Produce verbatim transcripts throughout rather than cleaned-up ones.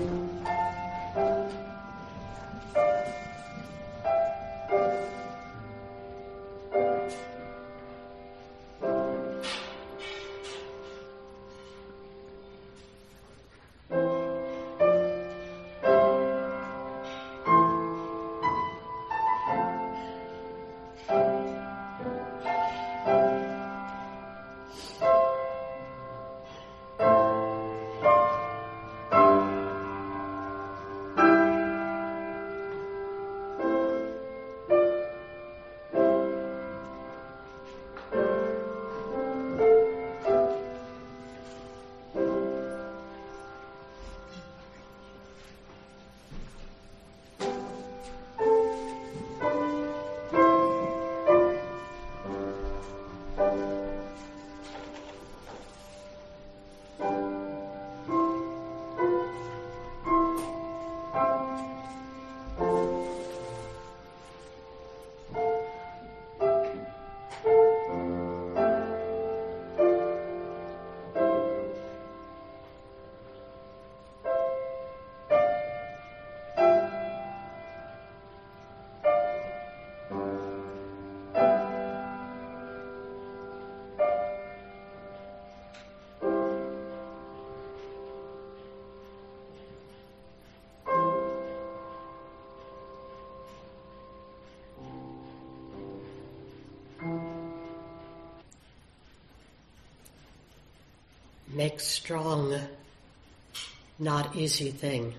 Make strong, not easy thing.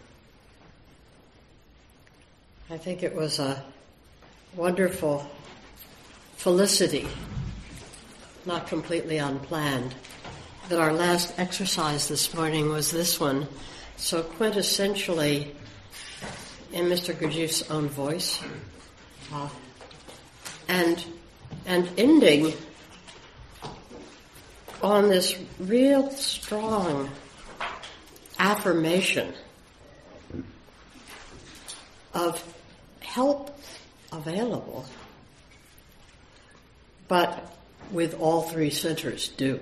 I think it was a wonderful felicity, not completely unplanned, that our last exercise this morning was this one, so quintessentially in Mister Gurdjieff's own voice, uh, and and ending on this real strong affirmation of help available, but with all three centers due.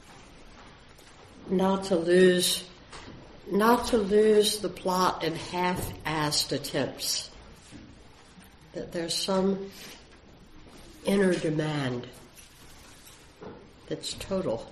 Not to lose, not to lose the plot in half-assed attempts. That there's some inner demand that's total.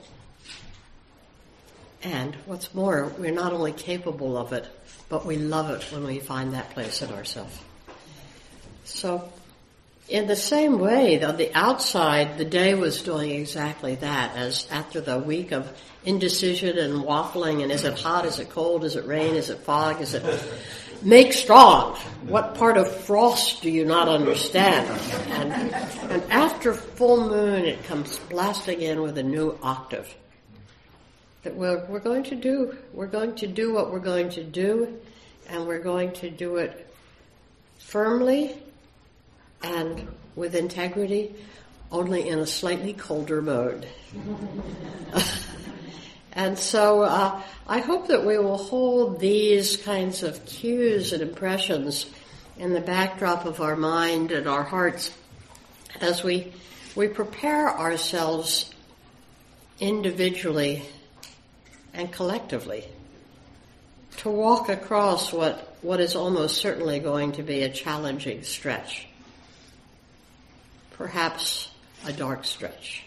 And what's more, we're not only capable of it, but we love it when we find that place in ourselves. So, in the same way, on the outside, the day was doing exactly that, as after the week of indecision and waffling, and is it hot, is it cold, is it rain, is it fog, is it... Make strong. What part of frost do you not understand? And, and after full moon, it comes blasting in with a new octave. That we're, we're going to do, we're going to do what we're going to do, and we're going to do it firmly and with integrity, only in a slightly colder mode. And so uh, I hope that we will hold these kinds of cues and impressions in the backdrop of our mind and our hearts as we we prepare ourselves individually and collectively to walk across what, what is almost certainly going to be a challenging stretch, perhaps a dark stretch.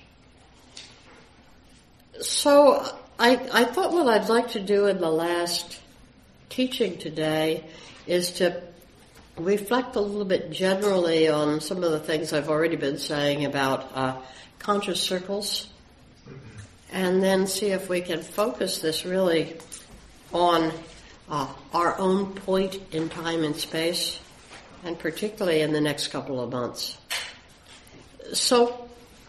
So I, I thought what I'd like to do in the last teaching today is to reflect a little bit generally on some of the things I've already been saying about uh, conscious circles, and then see if we can focus this really on uh, our own point in time and space, and particularly in the next couple of months. So,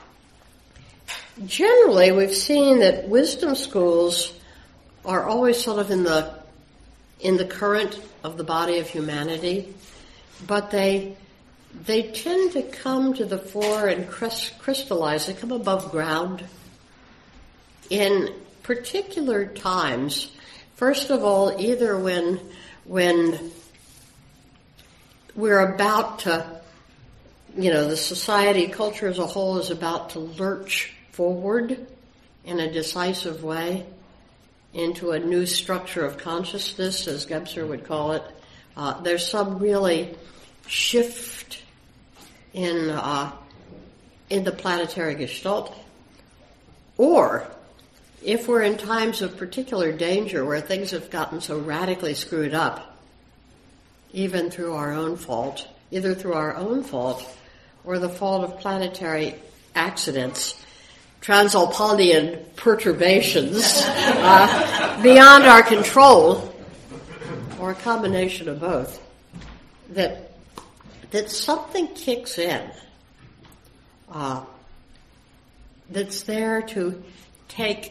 generally, we've seen that wisdom schools are always sort of in the in the current of the body of humanity, but they they tend to come to the fore and crystallize. They come above ground in particular times. First of all, either when when we're about to, you know, the society, culture as a whole is about to lurch forward in a decisive way, into a new structure of consciousness, as Gebser would call it. Uh, there's some really shift in uh, in the planetary gestalt. Or, if we're in times of particular danger where things have gotten so radically screwed up, even through our own fault, either through our own fault or the fault of planetary accidents, Transalponian perturbations uh, beyond our control, or a combination of both, that that something kicks in uh, that's there to take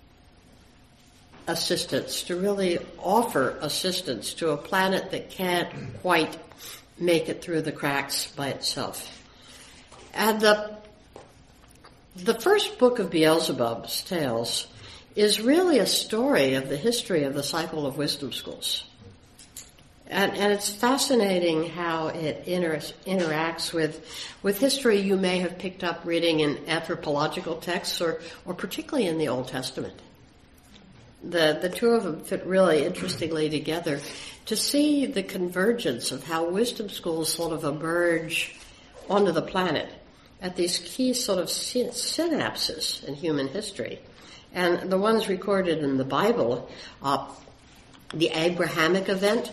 assistance, to really offer assistance to a planet that can't quite make it through the cracks by itself. And the the first book of Beelzebub's Tales is really a story of the history of the cycle of wisdom schools. And, and it's fascinating how it inter- interacts with with history you may have picked up reading in anthropological texts or, or particularly in the Old Testament. The the two of them fit really interestingly together to see the convergence of how wisdom schools sort of emerge onto the planet at these key sort of syn- synapses in human history. And the ones recorded in the Bible, uh, the Abrahamic event,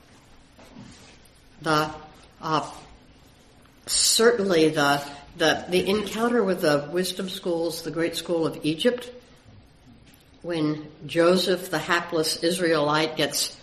the uh, certainly the, the the encounter with the wisdom schools, the great school of Egypt, when Joseph, the hapless Israelite, gets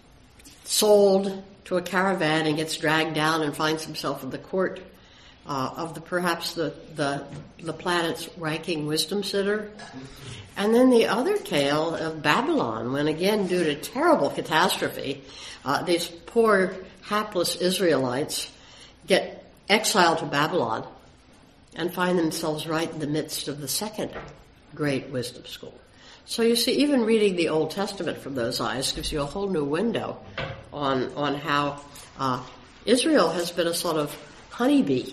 sold to a caravan and gets dragged down and finds himself in the court uh, of the perhaps the, the the planet's ranking wisdom sitter. And then the other tale of Babylon, when again, due to terrible catastrophe, uh, these poor hapless Israelites get exiled to Babylon and find themselves right in the midst of the second great wisdom school. So you see, even reading the Old Testament from those eyes gives you a whole new window on on how uh, Israel has been a sort of honeybee,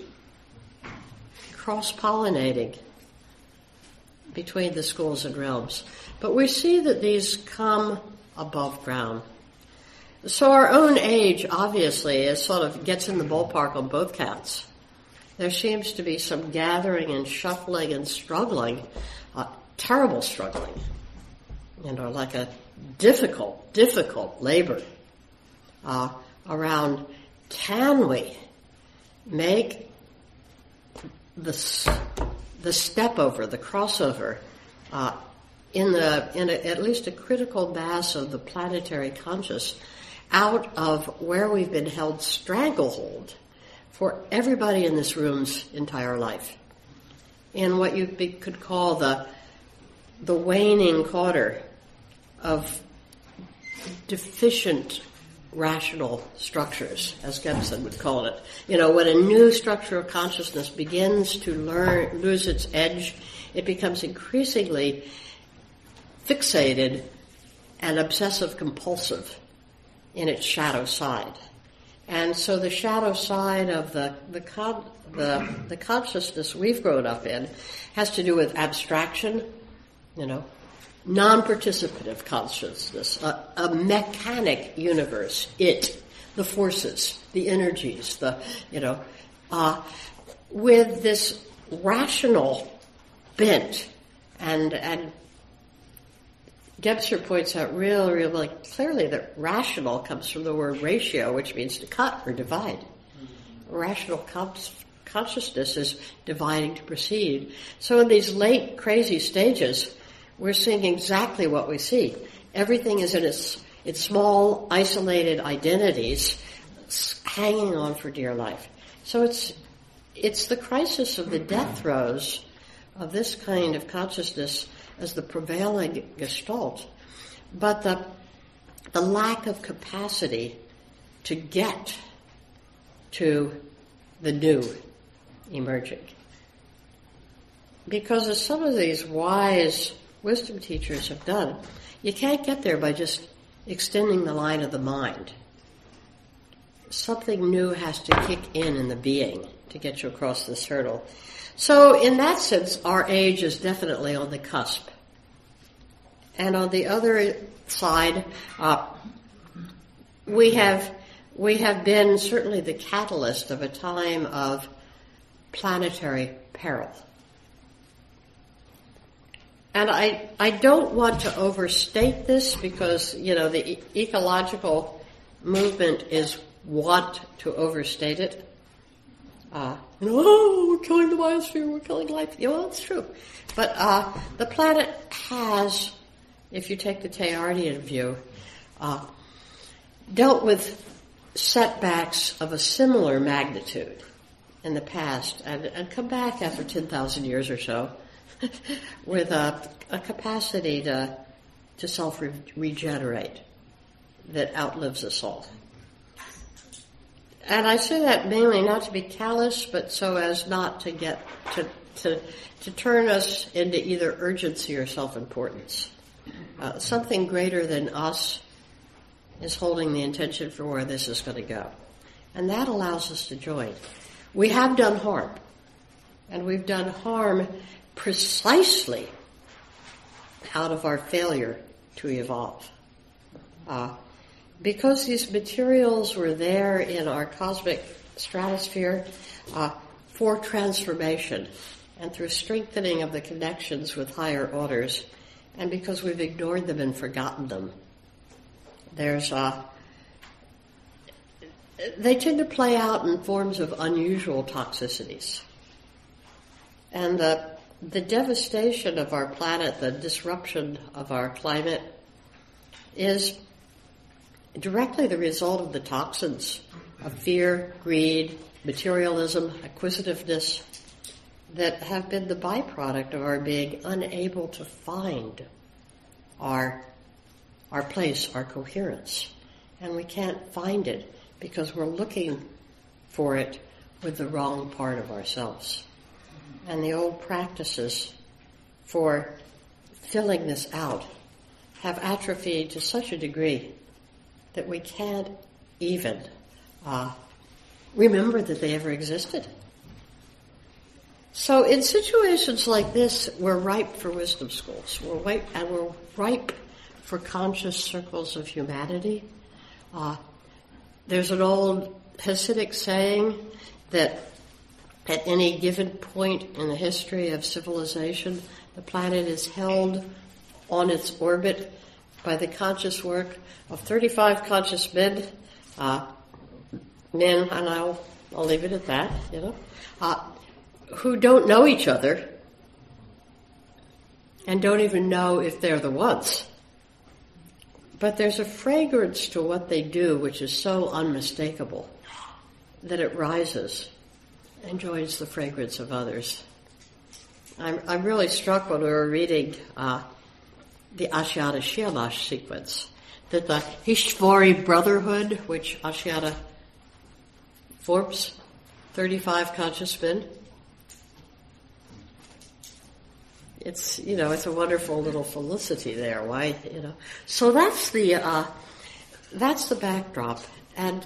cross-pollinating between the schools and realms. But we see that these come above ground. So our own age, obviously, is sort of gets in the ballpark on both counts. There seems to be some gathering and shuffling and struggling, uh, terrible struggling, you know, like a difficult, difficult labor uh, around, can we make the the step over, the crossover, uh, in the in a, at least a critical mass of the planetary conscious, out of where we've been held stranglehold for everybody in this room's entire life, in what you be, could call the the waning quarter of deficient rational structures, as Gebsen would call it. You know, when a new structure of consciousness begins to learn, lose its edge, it becomes increasingly fixated and obsessive-compulsive in its shadow side. And so the shadow side of the the, con- the the consciousness we've grown up in has to do with abstraction, you know, non-participative consciousness, a, a mechanic universe, it, the forces, the energies, the, you know, uh, with this rational bent. And, and Gebser points out really, really clearly that rational comes from the word ratio, which means to cut or divide. Rational con- consciousness is dividing to proceed. So in these late crazy stages, we're seeing exactly what we see. Everything is in its its small, isolated identities, hanging on for dear life. So it's it's the crisis of the death throes of this kind of consciousness as the prevailing gestalt, but the the lack of capacity to get to the new emerging. Because as some of these wise wisdom teachers have done, you can't get there by just extending the line of the mind. Something new has to kick in in the being to get you across this hurdle. So in that sense, our age is definitely on the cusp. And on the other side, uh, we have we have been certainly the catalyst of a time of planetary peril. And I, I don't want to overstate this because, you know, the e- ecological movement is want to overstate it. Uh, oh, we're killing the biosphere, we're killing life. Yeah, well, it's true. But uh, the planet has, if you take the Teilhardian view, uh, dealt with setbacks of a similar magnitude in the past and, and come back after ten thousand years or so with a, a capacity to to self-regenerate that outlives us all. And I say that mainly not to be callous, but so as not to get to to, to turn us into either urgency or self-importance. Uh, something greater than us is holding the intention for where this is going to go. And that allows us to join. We have done harm. And we've done harm precisely out of our failure to evolve. Uh, because these materials were there in our cosmic stratosphere uh, for transformation and through strengthening of the connections with higher orders, and because we've ignored them and forgotten them, there's uh, they tend to play out in forms of unusual toxicities. And the, the devastation of our planet, the disruption of our climate, is directly the result of the toxins of fear, greed, materialism, acquisitiveness that have been the byproduct of our being unable to find our our place, our coherence. And we can't find it because we're looking for it with the wrong part of ourselves. And the old practices for filling this out have atrophied to such a degree that we can't even uh, remember that they ever existed. So in situations like this, we're ripe for wisdom schools. We're ripe, and we're ripe for conscious circles of humanity. Uh, there's an old Hasidic saying that at any given point in the history of civilization, the planet is held on its orbit by the conscious work of thirty-five conscious men, uh, men, and I'll, I'll leave it at that, you know, uh, who don't know each other and don't even know if they're the ones. But there's a fragrance to what they do which is so unmistakable that it rises and joins the fragrance of others. I'm, I'm really struck when we were reading uh, the Ashiata Shamash sequence, that the Hishvari Brotherhood, which Ashiata forms, thirty-five conscious men, it's, you know, it's a wonderful little felicity there. Why, you know? So that's the, uh, that's the backdrop. And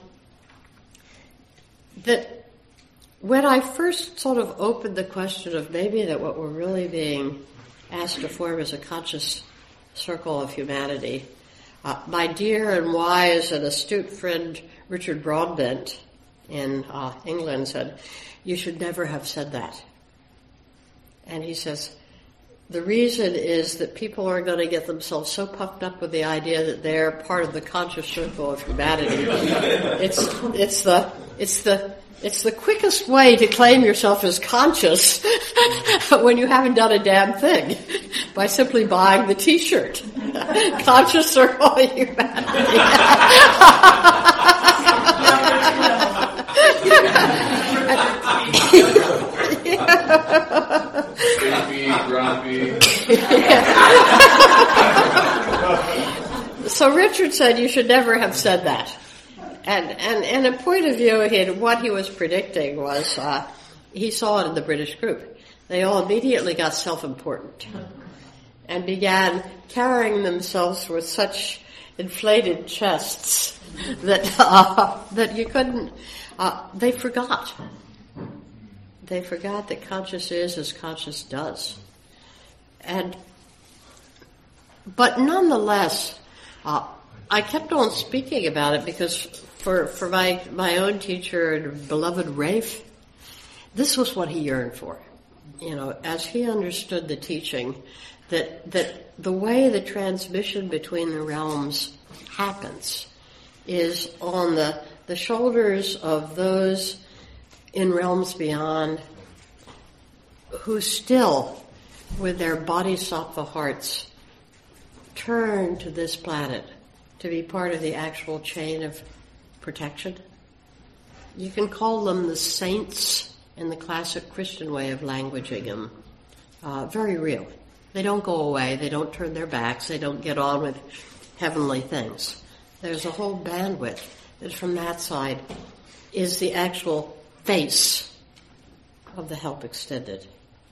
that when I first sort of opened the question of maybe that what we're really being asked to form is a conscious circle of humanity, uh, my dear and wise and astute friend Richard Broadbent in uh, England said, "You should never have said that." And he says, the reason is that people are going to get themselves so puffed up with the idea that they're part of the conscious circle of humanity. It's it's the it's the it's the quickest way to claim yourself as conscious when you haven't done a damn thing, by simply buying the T-shirt. Conscious circle of humanity. Creepy, grumpy. So Richard said you should never have said that. And and, and a point of view, he had, what he was predicting was, uh, he saw it in the British group. They all immediately got self-important and began carrying themselves with such inflated chests that uh, that you couldn't, uh, they forgot. They forgot that conscious is as conscious does. And but nonetheless, uh, I kept on speaking about it because for for my, my own teacher and beloved Rafe, this was what he yearned for. You know, as he understood the teaching, that that the way the transmission between the realms happens is on the, the shoulders of those in realms beyond who still, with their bodhisattva hearts, turn to this planet to be part of the actual chain of protection. You can call them the saints in the classic Christian way of languaging them. Uh, very real. They don't go away. They don't turn their backs. They don't get on with heavenly things. There's a whole bandwidth that from that side is the actual face of the help extended.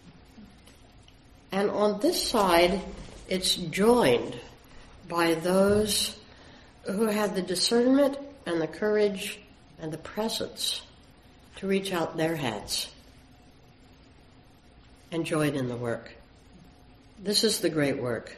And on this side, it's joined by those who have the discernment and the courage and the presence to reach out their hands and join in the work. This is the great work.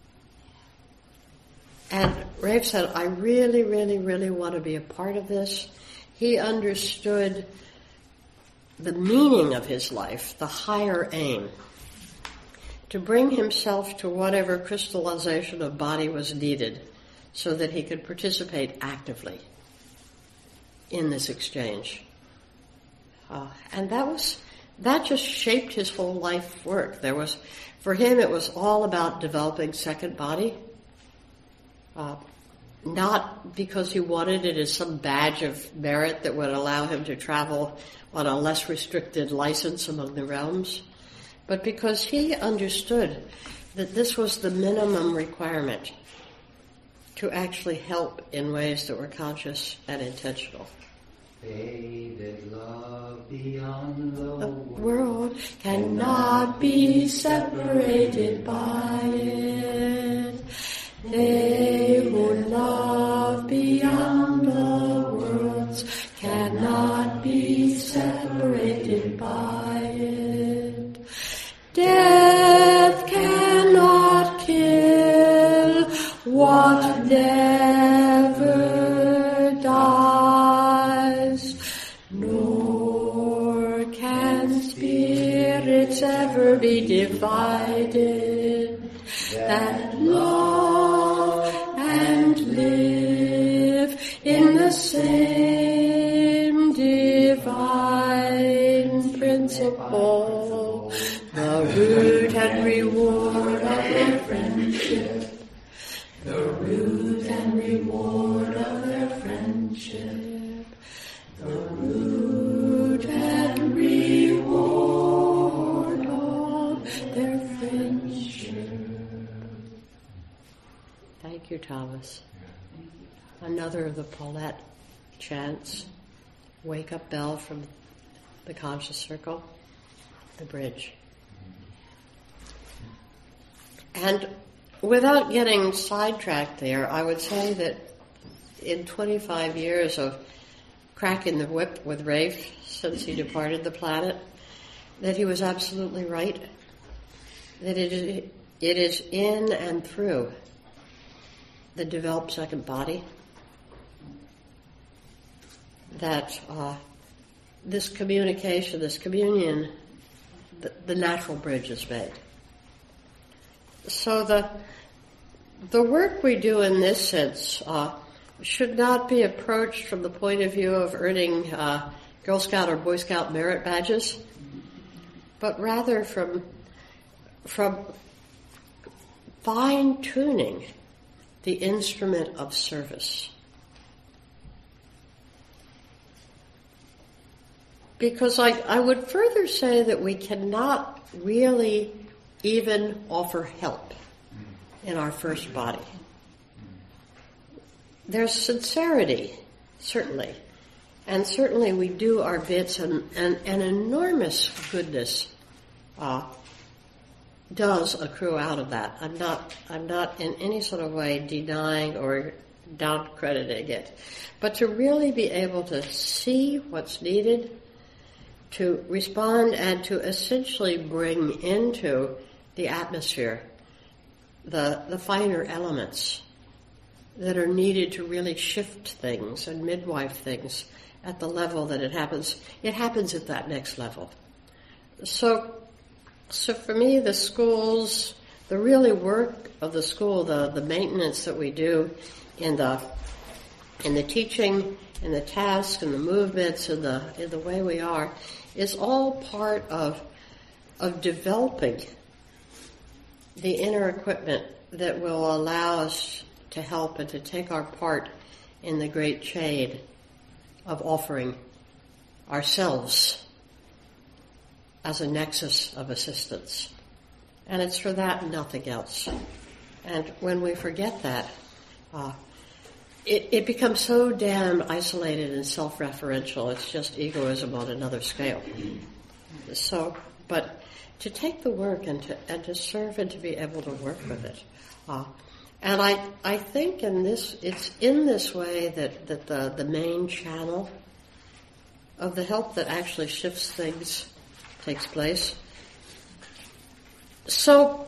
And Rafe said, I really, really, really want to be a part of this. He understood the meaning of his life, the higher aim, to bring himself to whatever crystallization of body was needed so that he could participate actively in this exchange. Uh, and that was, that just shaped his whole life work. There was, for him, it was all about developing second body. Uh, not because he wanted it as some badge of merit that would allow him to travel on a less restricted license among the realms, but because he understood that this was the minimum requirement to actually help in ways that were conscious and intentional. They that love beyond the, The world cannot be separated by it. They who love beyond the worlds cannot be separated by it. Death cannot kill what never dies, nor can spirits ever be divided that love and live in the same divine principle, the root and reward of their friendship, the root and reward of their friendship, the root and reward of their friendship. Thank you, Thomas. Another of the Paulette chants, wake up bell from the conscious circle, the bridge. And without getting sidetracked there, I would say that in twenty-five years of cracking the whip with Rafe since he departed the planet, that he was absolutely right. That it is, it is in and through the developed second body that uh, this communication, this communion, the, the natural bridge is made. So the the work we do in this sense uh, should not be approached from the point of view of earning uh, Girl Scout or Boy Scout merit badges, but rather from from fine-tuning the instrument of service. Because I, I would further say that we cannot really even offer help in our first body. There's sincerity, certainly, and certainly we do our bits, and, and an enormous goodness uh, does accrue out of that. I'm not, I'm not in any sort of way denying or down-crediting it, but to really be able to see what's needed, to respond, and to essentially bring into the atmosphere the, the finer elements that are needed to really shift things and midwife things at the level that it happens. It happens at that next level. So, so for me, the schools, the really work of the school, the, the maintenance that we do in the in the teaching, in the tasks, and the movements, and the in the way we are, is all part of of developing the inner equipment that will allow us to help and to take our part in the great chain of offering ourselves as a nexus of assistance. And it's for that and nothing else. And when we forget that, uh, it, it becomes so damn isolated and self-referential. It's just egoism on another scale. So, but to take the work and to and to serve and to be able to work with it. Uh, and I I think in this it's in this way that, that the, the main channel of the help that actually shifts things takes place. So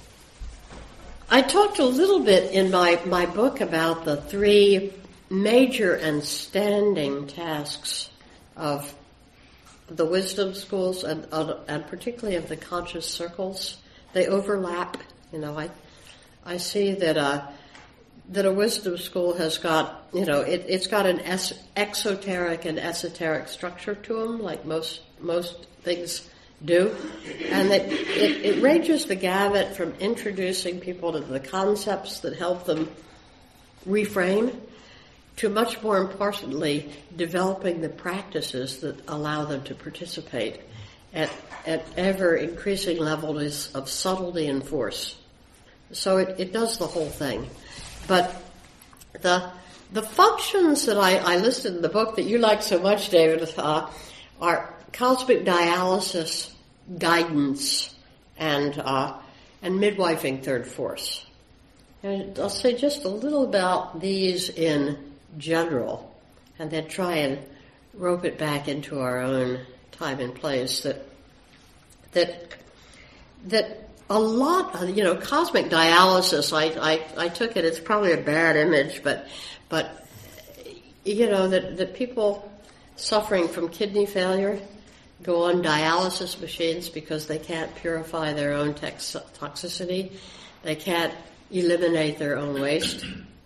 I talked a little bit in my, my book about the three major and standing tasks of the wisdom schools and, and particularly of the conscious circles. They overlap. You know, I I see that uh, that a wisdom school has got, you know, it, it's got an es- exoteric and esoteric structure to them, like most most things do, and that it, it ranges the gamut from introducing people to the concepts that help them reframe to much more importantly developing the practices that allow them to participate at, at ever increasing levels of subtlety and force. So it, it does the whole thing. But the the functions that I, I listed in the book that you like so much, David, uh, are cosmic dialysis, guidance, and uh, and midwifing third force. And I'll say just a little about these in general, and then try and rope it back into our own time and place. That that that a lot, you know, cosmic dialysis. I I, I took it. It's probably a bad image, but but you know that that people suffering from kidney failure go on dialysis machines because they can't purify their own tox- toxicity. They can't eliminate their own waste.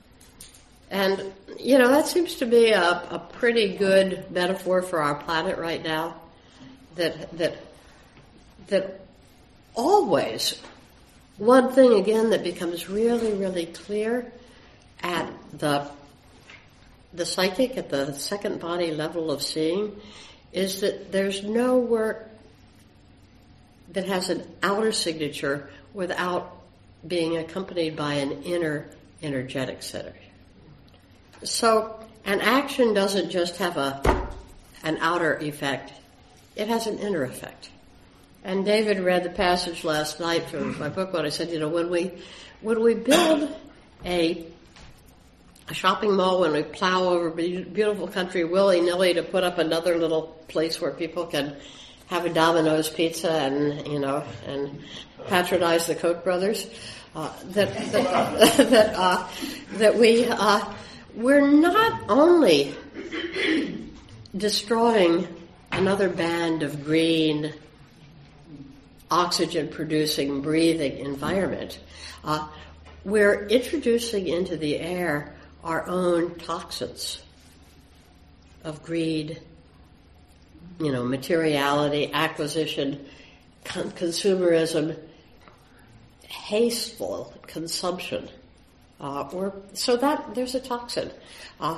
And, you know, that seems to be a, a pretty good metaphor for our planet right now. That, that, that always, one thing again that becomes really, really clear at the, the psychic, at the second body level of seeing, is that there's no work that has an outer signature without being accompanied by an inner energetic center. So an action doesn't just have a an outer effect, it has an inner effect. And David read the passage last night from my book when I said, you know, when we when we build a a shopping mall, when we plow over beautiful country willy-nilly to put up another little place where people can have a Domino's pizza and, you know, and patronize the Koch brothers, uh, that that that, uh, that we uh, we're not only destroying another band of green, oxygen-producing, breathing environment, uh, we're introducing into the air our own toxins of greed, you know, materiality, acquisition, con- consumerism, hasteful consumption. Uh, or so that there's a toxin. Uh,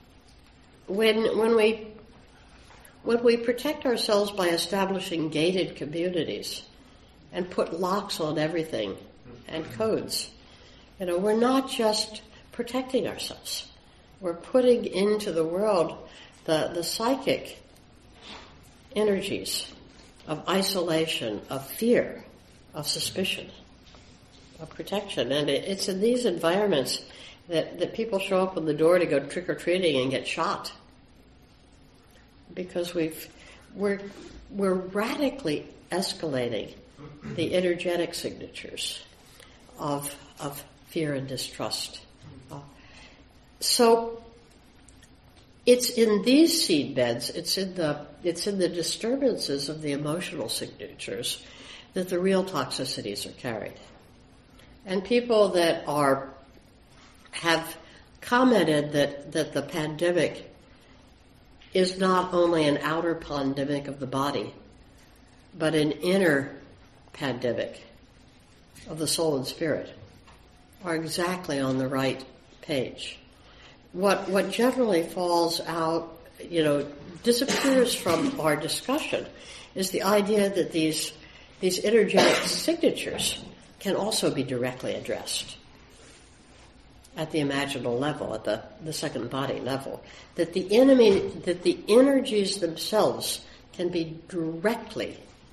when when we when we protect ourselves by establishing gated communities and put locks on everything and codes, you know, we're not just protecting ourselves. We're putting into the world the, the psychic energies of isolation, of fear, of suspicion, of protection. And it, it's in these environments that, that people show up on the door to go trick-or-treating and get shot. Because we've, we're, we're radically escalating the energetic signatures of of fear and distrust. Uh, so it's in these seed beds, it's in the it's in the disturbances of the emotional signatures that the real toxicities are carried. And people that are have commented that, that the pandemic is not only an outer pandemic of the body, but an inner pandemic of the soul and spirit, are exactly on the right page. What what generally falls out, you know, disappears from our discussion is the idea that these these energetic signatures can also be directly addressed at the imaginal level, at the, the second body level. That the enemy, that the energies themselves can be directly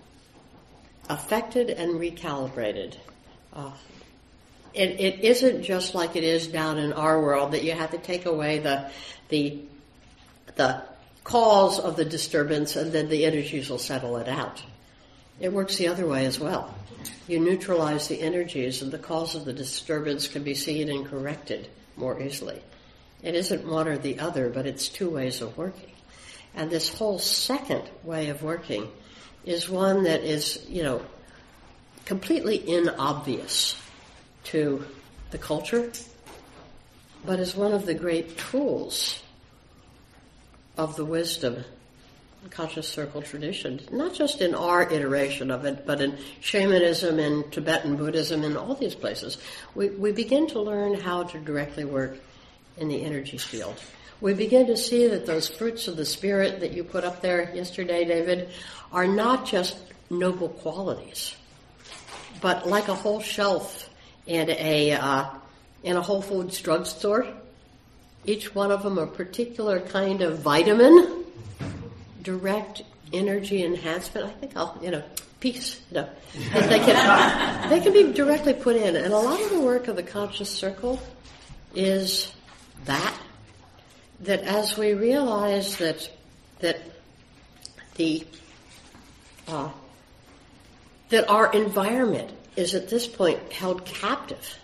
affected and recalibrated. Uh, it, it isn't just like it is down in our world that you have to take away the the the cause of the disturbance and then the energies will settle it out. It works the other way as well. You neutralize the energies and the cause of the disturbance can be seen and corrected more easily. It isn't one or the other, but it's two ways of working. And this whole second way of working is one that is, you know, completely inobvious to the culture, but is one of the great tools of the wisdom conscious circle tradition, not just in our iteration of it, but in shamanism and Tibetan Buddhism and all these places. We, we begin to learn how to directly work in the energy field. We begin to see that those fruits of the spirit that you put up there yesterday, David, are not just noble qualities, but like a whole shelf in a uh, in a Whole Foods drugstore. Each one of them a particular kind of vitamin, direct energy enhancement. I think I'll, you know, peace, you know, that they can they can be directly put in. And a lot of the work of the conscious circle is that that as we realize that that the uh, that our environment is at this point held captive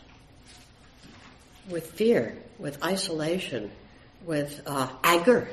with fear, with isolation, with uh, anger,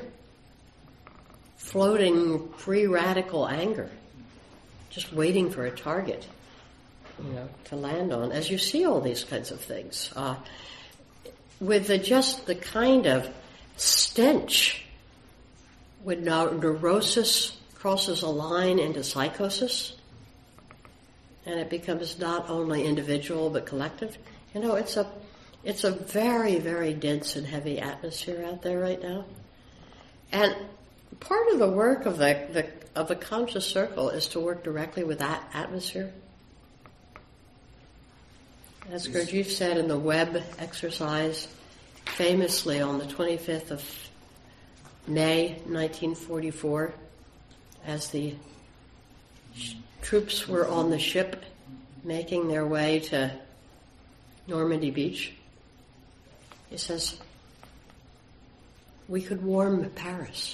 floating free radical anger, just waiting for a target, you know, to land on. As you see all these kinds of things, uh, with the, just the kind of stench when neurosis crosses a line into psychosis, and it becomes not only individual but collective. You know, it's a it's a very, very dense and heavy atmosphere out there right now. And part of the work of the, the of the conscious circle is to work directly with that atmosphere. As Gurdjieff said in the Webb exercise, famously on the twenty-fifth of May, nineteen forty-four, as the sh- troops were on the ship making their way to Normandy Beach, he says, we could warm Paris.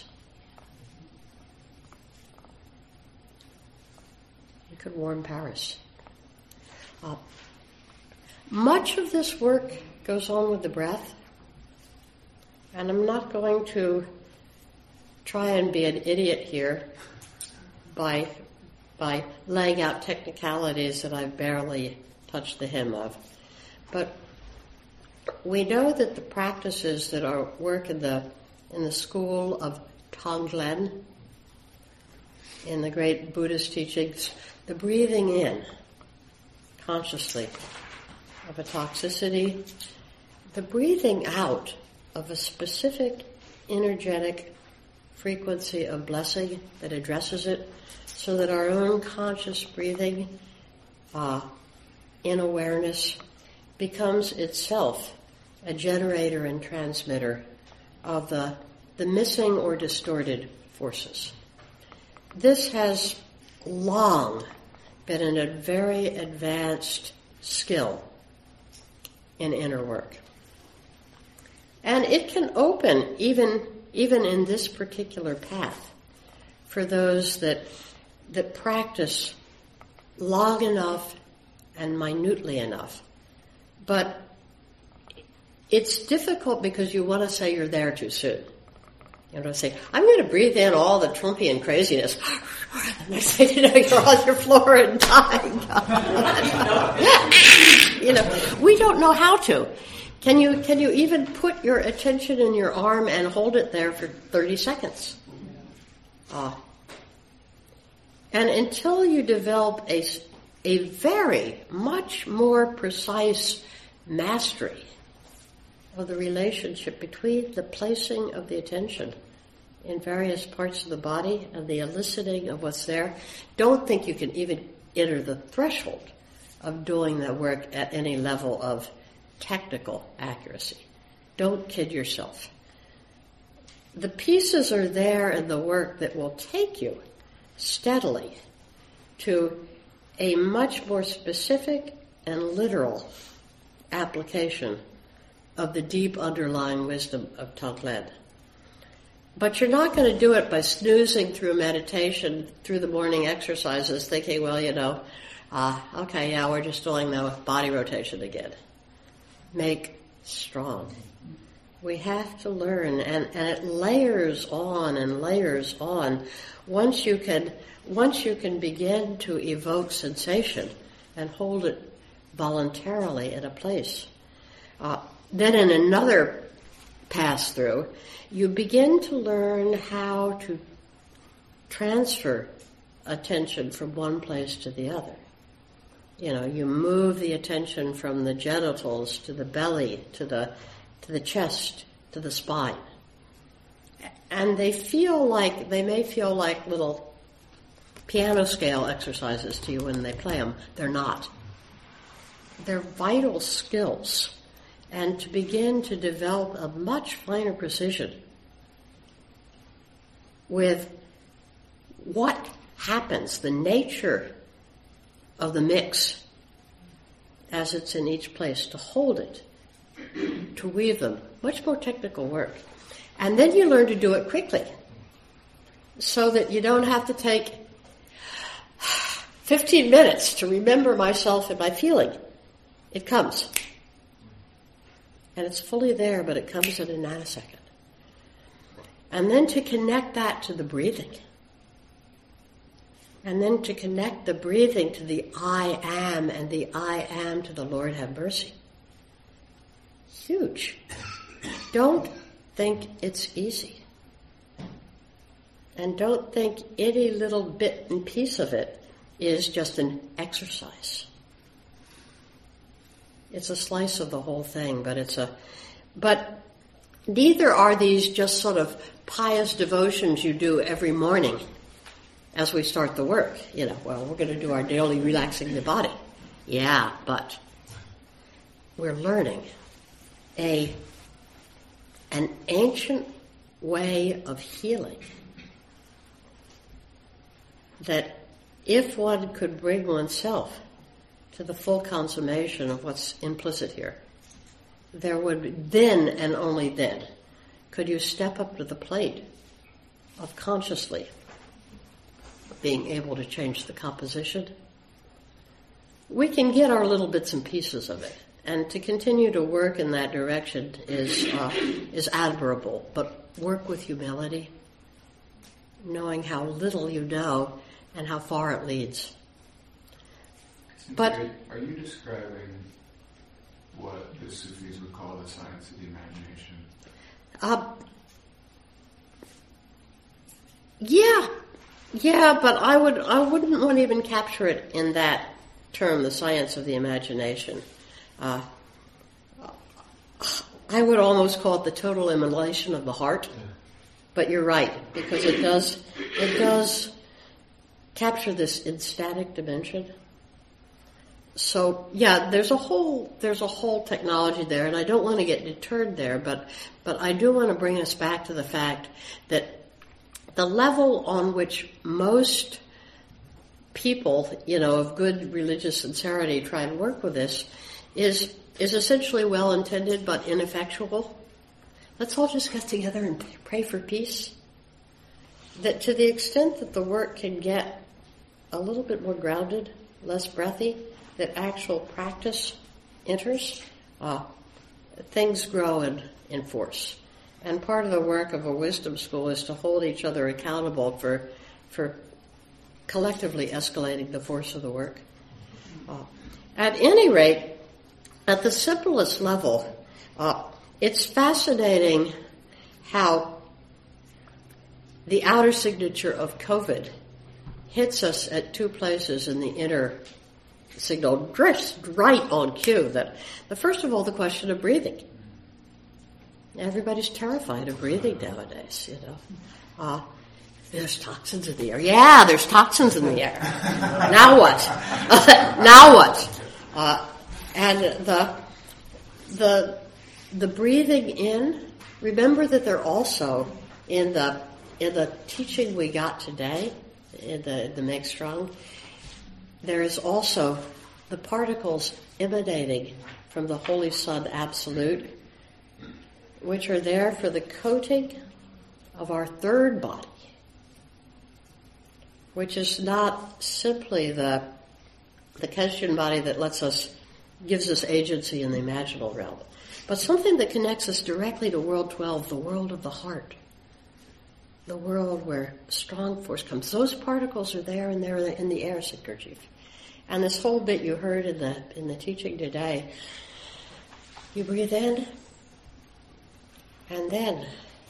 We could warm Paris. Uh, much of this work goes on with the breath, and I'm not going to try and be an idiot here by by laying out technicalities that I've barely touched the hem of. But we know that the practices that are work in the in the school of Tonglen, in the great Buddhist teachings, the breathing in consciously of a toxicity, the breathing out of a specific energetic frequency of blessing that addresses it, so that our own conscious breathing uh, in awareness becomes itself a generator and transmitter of the, the missing or distorted forces. This has long been a very advanced skill in inner work. And it can open, even, even in this particular path, for those that that practice long enough and minutely enough, But it's difficult because you want to say you're there too soon. You know, say, I'm going to breathe in all the Trumpian craziness. The next thing you know, you're on your floor and dying. You know, we don't know how to. Can you can you even put your attention in your arm and hold it there for thirty seconds? Uh, and until you develop a, a very much more precise mastery of the relationship between the placing of the attention in various parts of the body and the eliciting of what's there, don't think you can even enter the threshold of doing that work at any level of technical accuracy. Don't kid yourself. The pieces are there in the work that will take you steadily to a much more specific and literal application of the deep underlying wisdom of Tonglen. But you're not going to do it by snoozing through meditation, through the morning exercises, thinking, well, you know, uh, okay, yeah, we're just doing the body rotation again. Make strong. We have to learn, and, and it layers on and layers on. Once you can, once you can begin to evoke sensation and hold it voluntarily in a place, uh, then in another pass through, you begin to learn how to transfer attention from one place to the other. You know, you move the attention from the genitals to the belly, to the to the chest, to the spine. And they feel like, they may feel like little piano scale exercises to you when they play them. They're not. They're vital skills. And to begin to develop a much finer precision with what happens, the nature of the mix as it's in each place, to hold it, to weave them. Much more technical work. And then you learn to do it quickly so that you don't have to take fifteen minutes to remember myself and my feeling. It comes. And it's fully there, but it comes in a nanosecond. And then to connect that to the breathing. And then to connect the breathing to the I am, and the I am to the Lord have mercy. Huge. Don't think it's easy. And don't think any little bit and piece of it is just an exercise. It's a slice of the whole thing, but it's a, but neither are these just sort of pious devotions you do every morning as we start the work. You know, well, we're going to do our daily relaxing the body. Yeah, but we're learning a, an ancient way of healing that if one could bring oneself to the full consummation of what's implicit here, there would then and only then could you step up to the plate of consciously being able to change the composition. We can get our little bits and pieces of it, and to continue to work in that direction is uh, is admirable, but work with humility, knowing how little you know and how far it leads. But are you describing what the Sufis would call the science of the imagination? Uh, yeah, yeah, but I would I wouldn't want to even capture it in that term, the science of the imagination. Uh, I would almost call it the total immolation of the heart. Yeah. But you're right, because it does it does capture this ecstatic dimension. So yeah, there's a whole there's a whole technology there, and I don't want to get deterred there, but but I do want to bring us back to the fact that the level on which most people, you know, of good religious sincerity try and work with this is is essentially well intended but ineffectual. Let's all just get together and pray for peace. That to the extent that the work can get a little bit more grounded, less breathy, that actual practice enters, uh, things grow in, in force. And part of the work of a wisdom school is to hold each other accountable for for collectively escalating the force of the work. Uh, at any rate, at the simplest level, uh, it's fascinating how the outer signature of COVID hits us at two places in the inner signal, just right on cue. That the first of all, the question of breathing. Everybody's terrified of breathing nowadays, you know. Uh, there's toxins in the air. Yeah, there's toxins in the air. Now what? Now what? Uh, and the the the breathing in. Remember that they're also in the in the teaching we got today, in the the Make Strong. There is also the particles emanating from the Holy Son Absolute, which are there for the coating of our third body, which is not simply the the Keshen body that lets us, gives us agency in the imaginal realm, but something that connects us directly to World twelve, the world of the heart, the world where strong force comes. Those particles are there and they're in the air, Sid Gurdjieff. And this whole bit you heard in the in the teaching today, you breathe in, and then,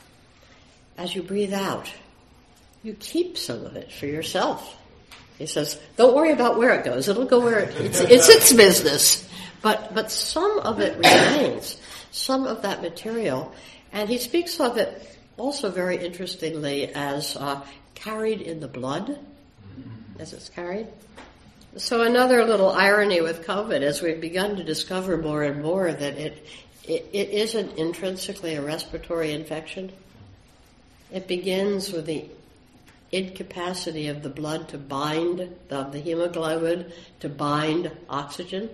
as you breathe out, you keep some of it for yourself. He says, don't worry about where it goes. It'll go where it, it's, it's its business. But, but some of it remains, some of that material. And he speaks of it also very interestingly as uh, carried in the blood, as it's carried. So another little irony with COVID, as we've begun to discover more and more that it It, it isn't intrinsically a respiratory infection. It begins with the incapacity of the blood to bind, the, the hemoglobin to bind oxygen.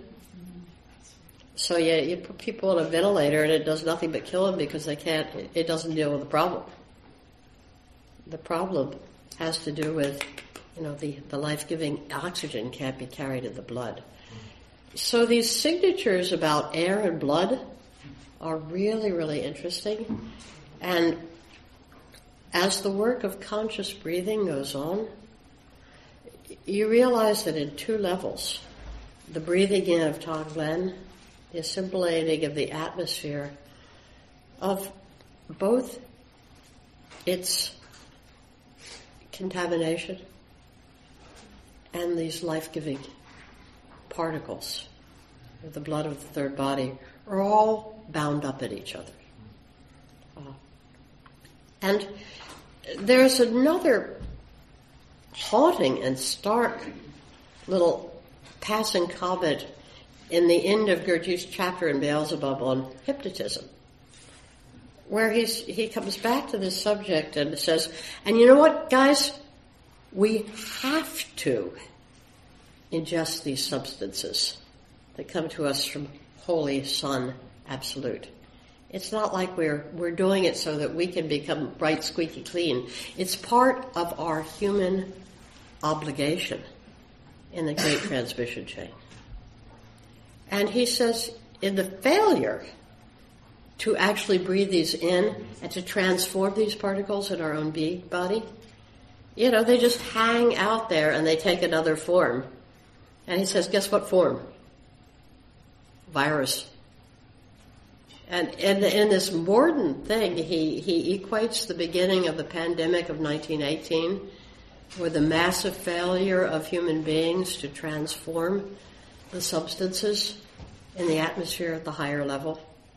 So you, you put people in a ventilator and it does nothing but kill them because they can't, it, it doesn't deal with the problem. The problem has to do with, you know, the, the life-giving oxygen can't be carried in the blood. So these signatures about air and blood are really, really interesting. And as the work of conscious breathing goes on, you realize that in two levels, the breathing in of Tonglen, the assimilating of the atmosphere, of both its contamination and these life-giving particles of the blood of the third body are all bound up in each other. Uh, and there's another haunting and stark little passing comment in the end of Gurdjieff's chapter in Beelzebub on hypnotism, where he's, he comes back to this subject and says, and you know what, guys? We have to ingest these substances that come to us from Holy Son Absolute. It's not like we're we're doing it so that we can become bright, squeaky clean. It's part of our human obligation in the great transmission chain. And he says, in the failure to actually breathe these in and to transform these particles in our own be- body, you know, they just hang out there and they take another form. And he says, guess what form? Virus. And in, in this Morden thing, he, he equates the beginning of the pandemic of nineteen eighteen with the massive failure of human beings to transform the substances in the atmosphere at the higher level.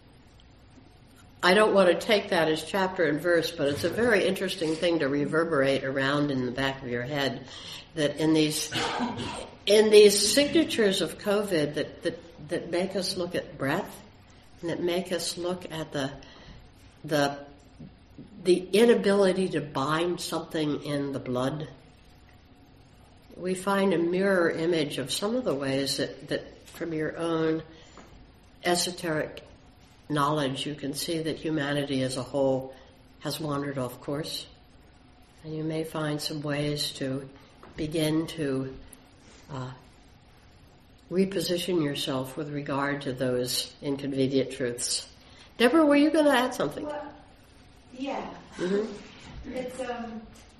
I don't want to take that as chapter and verse, but it's a very interesting thing to reverberate around in the back of your head, that in these in these signatures of COVID that, that, that make us look at breath, and that make us look at the the the inability to bind something in the blood, we find a mirror image of some of the ways that, that from your own esoteric knowledge you can see that humanity as a whole has wandered off course. And you may find some ways to begin to uh, reposition yourself with regard to those inconvenient truths. Deborah, were you going to add something? Well, yeah. Mm-hmm. It's um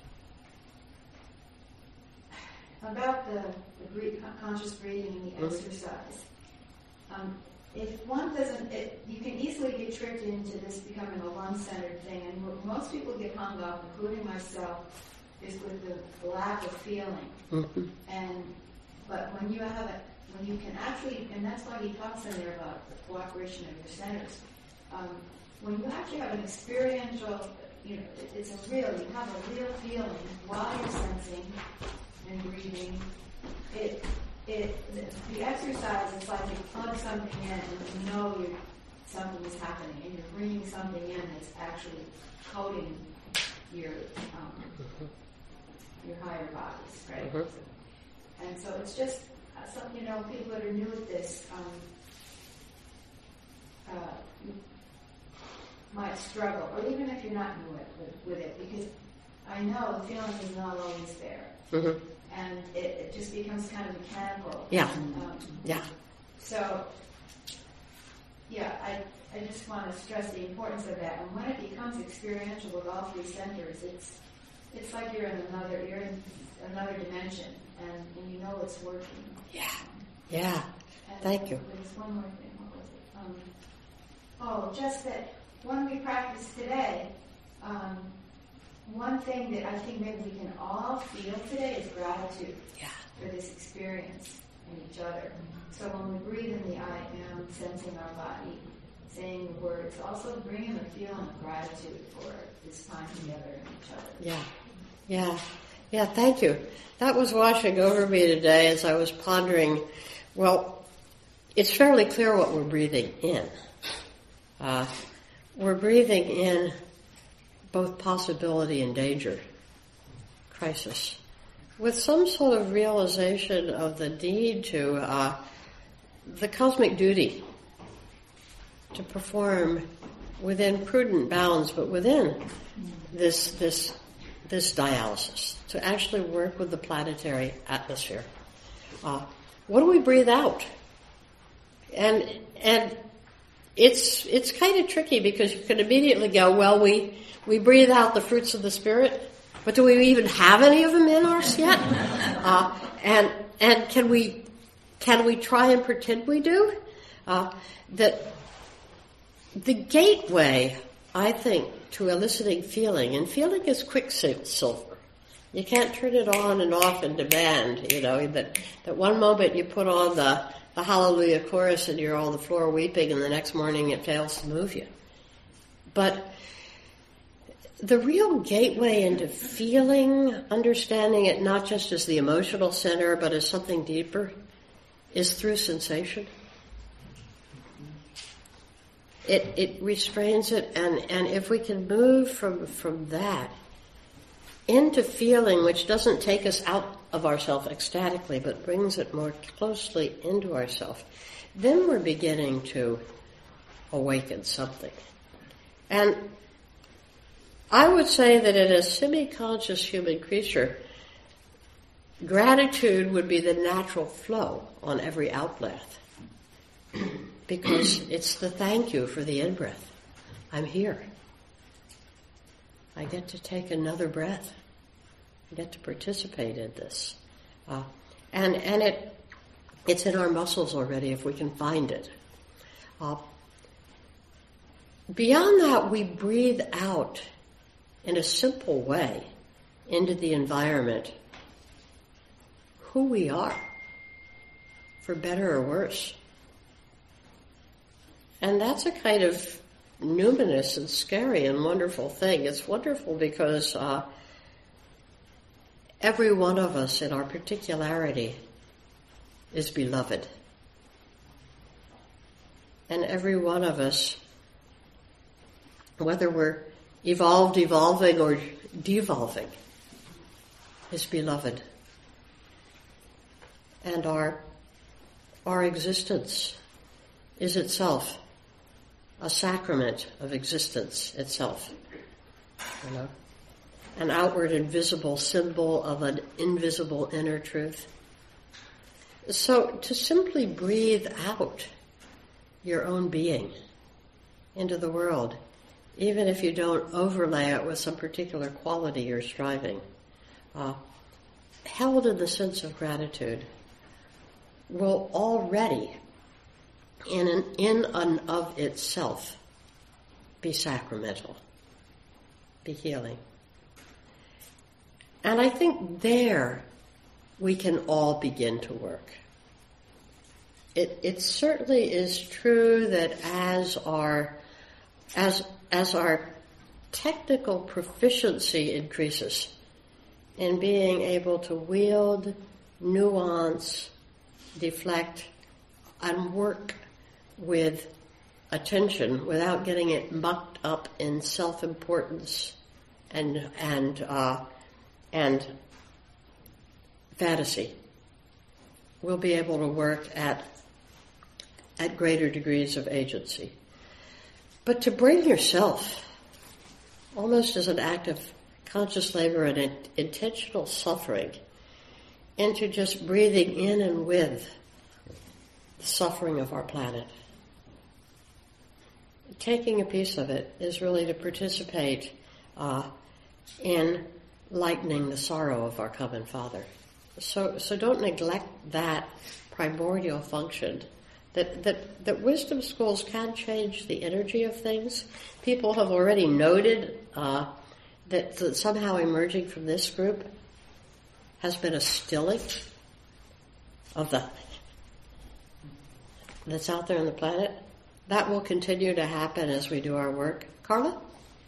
about the, the breathe, conscious breathing and the Mm-hmm. exercise. Um, if one doesn't, it, you can easily get tricked into this becoming a one-centered thing, and what most people get hung up, including myself, is with the lack of feeling. Mm-hmm. And but when you have it, when you can actually, and that's why he talks in there about the cooperation of your centers. Um, when you actually have an experiential, you know, it, it's a real, you have a real feeling while you're sensing and breathing. It, it, the, the exercise is like you plug something in and you know you're, something is happening, and you're bringing something in that's actually coating your um, your higher bodies, right? Mm-hmm. And so it's just uh, some, you know, people that are new at this um, uh, might struggle, or even if you're not new at, with, with it, because I know the feeling is not always there, Mm-hmm. and it, it just becomes kind of mechanical. Yeah. Um, Yeah. So, yeah, I I just want to stress the importance of that. And when it becomes experiential with all three centers, it's it's like you're in another you're in another dimension, and, and you know it's working. Yeah. Yeah. And Thank you. There's one more thing. What was it? Um, oh, just that when we practice today, um, one thing that I think maybe we can all feel today is gratitude Yeah. for this experience and each other. So when we breathe in the I am, sensing our body, saying the words, also bringing the feeling of gratitude for this time together and each other. Yeah. Yeah. Yeah, thank you. That was washing over me today as I was pondering. Well, it's fairly clear what we're breathing in. Uh, we're breathing in both possibility and danger, crisis, with some sort of realization of the need to, uh, the cosmic duty to perform within prudent bounds, but within this this this dialysis, to actually work with the planetary atmosphere. Uh, what do we breathe out? And and it's it's kind of tricky because you can immediately go, well, we we breathe out the fruits of the spirit, but do we even have any of them in us yet? Uh, and and can we can we try and pretend we do? Uh, that the gateway, I think, to eliciting feeling, and feeling is quicksilver. You can't turn it on and off in demand, you know, that, that one moment you put on the, the Hallelujah chorus and you're on the floor weeping, and the next morning it fails to move you. But the real gateway into feeling, understanding it not just as the emotional center, but as something deeper, is through sensation. It it restrains it, and, and if we can move from, from that into feeling, which doesn't take us out of ourselves ecstatically, but brings it more closely into ourselves, then we're beginning to awaken something. And I would say that in a semi-conscious human creature, gratitude would be the natural flow on every out-breath. Because it's the thank you for the in-breath. I'm here. I get to take another breath. I get to participate in this. Uh, and and it it's in our muscles already if we can find it. Uh, beyond that, we breathe out in a simple way into the environment who we are, for better or worse. And that's a kind of numinous and scary and wonderful thing. It's wonderful because uh, every one of us in our particularity is beloved. And every one of us, whether we're evolved, evolving, or devolving, is beloved. And our our existence is itself a sacrament of existence itself, you know, an outward and visible symbol of an invisible inner truth. So to simply breathe out your own being into the world, even if you don't overlay it with some particular quality you're striving, uh, held in the sense of gratitude, will already, in and in and of itself, be sacramental, be healing. And I think there we can all begin to work. It, it certainly is true that as our as as our technical proficiency increases in being able to wield, nuance, deflect, and work with attention without getting it mucked up in self-importance and and uh, and fantasy, we'll be able to work at at greater degrees of agency. But to bring yourself, almost as an act of conscious labor and in, intentional suffering, into just breathing in and with the suffering of our planet, taking a piece of it is really to participate uh, in lightening the sorrow of our common Father. So, so don't neglect that primordial function. That, that that wisdom schools can change the energy of things. People have already noted uh, that, that somehow emerging from this group has been a stilling of the that's out there on the planet. That will continue to happen as we do our work. Carla?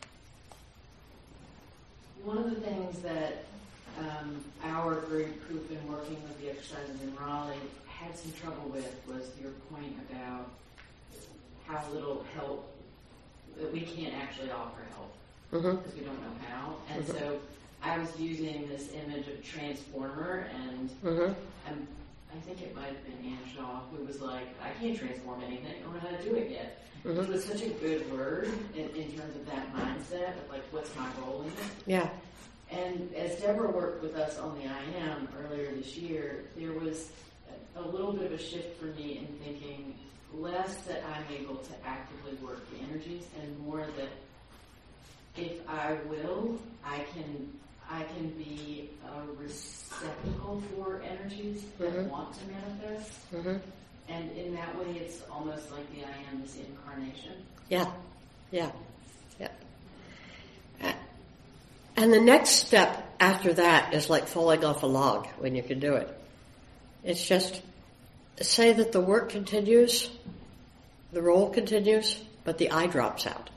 One of the things that um, our group who've been working with the exercises in Raleigh had some trouble with was your point about how little help, that we can't actually offer help because mm-hmm. we don't know how. And mm-hmm. so I was using this image of transformer, and mm-hmm. um, I think it might have been Ann Shaw who was like, I can't transform anything, I don't know how to do it yet. Mm-hmm. Which was such a good word in, in terms of that mindset of like, what's my role in it? Yeah. And as Deborah worked with us on the I Am earlier this year, there was a, a little bit of a shift for me in thinking less that I'm able to actively work the energies and more that if I will, I can I can be a receptacle for energies that mm-hmm. want to manifest. Mm-hmm. And in that way, it's almost like the I Am is incarnation. Yeah, yeah, yeah. Uh, and the next step after that is like falling off a log when you can do it. It's just say that the work continues, the role continues, but the I drops out.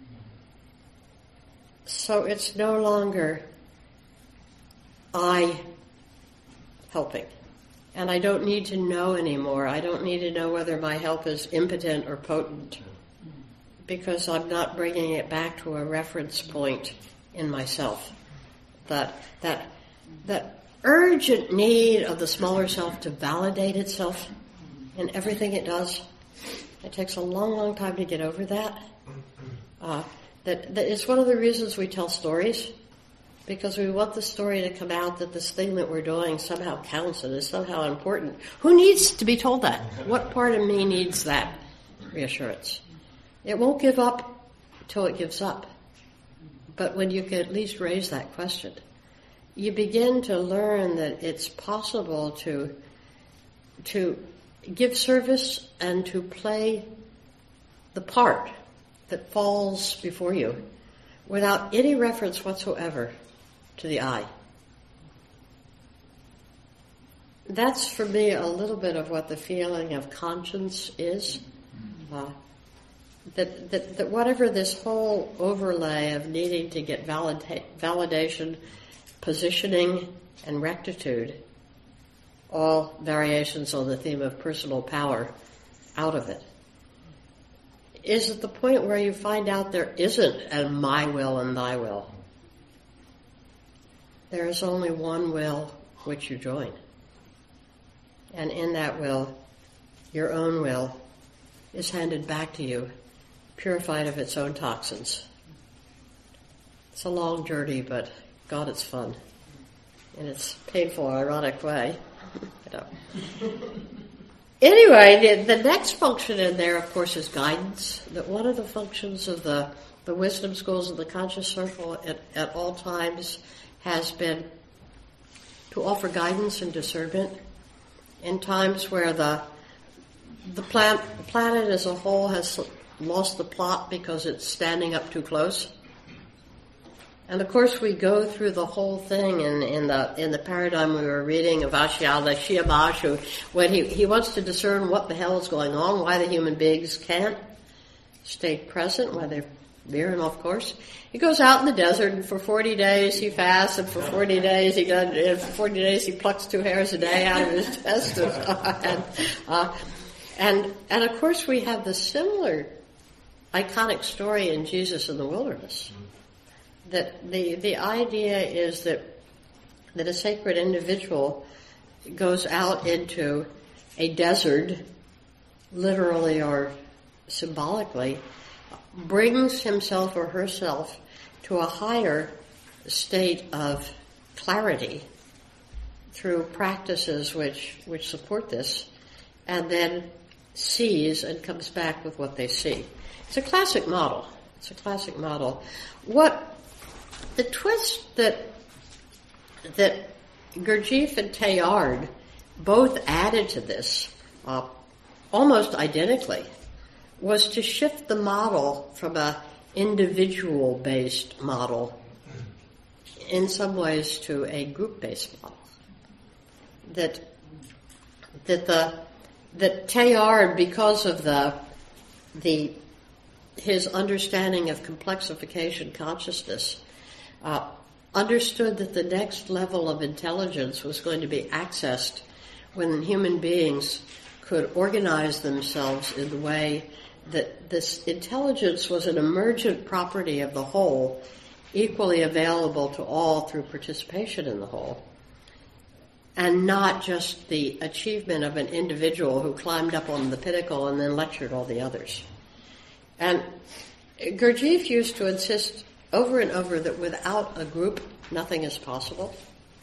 So it's no longer I helping. And I don't need to know anymore. I don't need to know whether my help is impotent or potent because I'm not bringing it back to a reference point in myself. That that that urgent need of the smaller self to validate itself in everything it does. It takes a long, long time to get over that. Uh, that, that it's one of the reasons we tell stories. Because we want the story to come out that this thing that we're doing somehow counts and is somehow important. Who needs to be told that? What part of me needs that reassurance? It won't give up till it gives up. But when you can at least raise that question, you begin to learn that it's possible to to give service and to play the part that falls before you without any reference whatsoever to the I. That's for me a little bit of what the feeling of conscience is. Uh, that, that that whatever this whole overlay of needing to get valida- validation, positioning, and rectitude, all variations on the theme of personal power, out of it, is at the point where you find out there isn't a my will and thy will. There is only one will which you join. And in that will, your own will is handed back to you, purified of its own toxins. It's a long journey, but God, it's fun. In its painful, ironic way. You know. Anyway, the, the next function in there, of course, is guidance. That one of the functions of the, the wisdom schools of the conscious circle at, at all times has been to offer guidance and discernment in times where the the, plan, the planet as a whole has lost the plot because it's standing up too close. And of course, we go through the whole thing in, in the in the paradigm we were reading of Ashiala Shiamashu, when he, he wants to discern what the hell is going on, why the human beings can't stay present, why they're veering off course. He goes out in the desert, and for forty days he fasts, and for forty days he does. And for forty days he plucks two hairs a day out of his chest, and uh, and and of course we have the similar iconic story in Jesus in the wilderness. That the the idea is that that a sacred individual goes out into a desert, literally or symbolically, brings himself or herself to a higher state of clarity through practices which which support this, and then sees and comes back with what they see. It's a classic model. It's a classic model. What the twist that that Gurdjieff and Teilhard both added to this, uh, almost identically, was to shift the model from a individual-based model in some ways to a group-based model. That that the that Teilhard, because of the the his understanding of complexification consciousness, uh, understood that the next level of intelligence was going to be accessed when human beings could organize themselves in the way that this intelligence was an emergent property of the whole, equally available to all through participation in the whole, and not just the achievement of an individual who climbed up on the pinnacle and then lectured all the others. And Gurdjieff used to insist over and over that without a group, nothing is possible.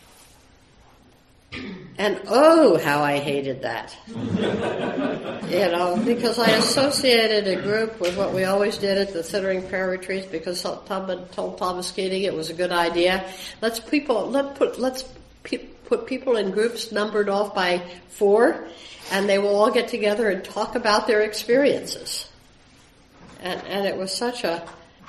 And oh, how I hated that. You know, because I associated a group with what we always did at the Centering Prayer Retreats, because Tubman told Thomas Keating it was a good idea. Let's people let put let's pe- put people in groups numbered off by four, and they will all get together and talk about their experiences. And and it was such a,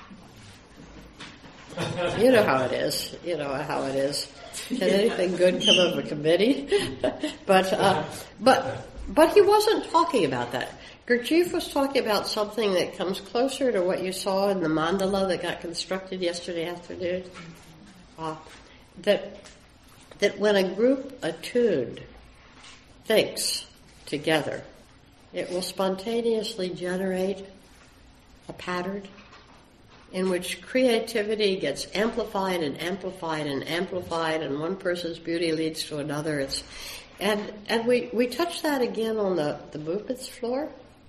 you know how it is, you know how it is. Can anything good come of a committee? but uh, but but he wasn't talking about that. Gurdjieff was talking about something that comes closer to what you saw in the mandala that got constructed yesterday afternoon. Uh, that that when a group attuned thinks together, it will spontaneously generate a pattern in which creativity gets amplified and amplified and amplified, and one person's beauty leads to another. It's, and and we, we touched that again on the, the movements floor.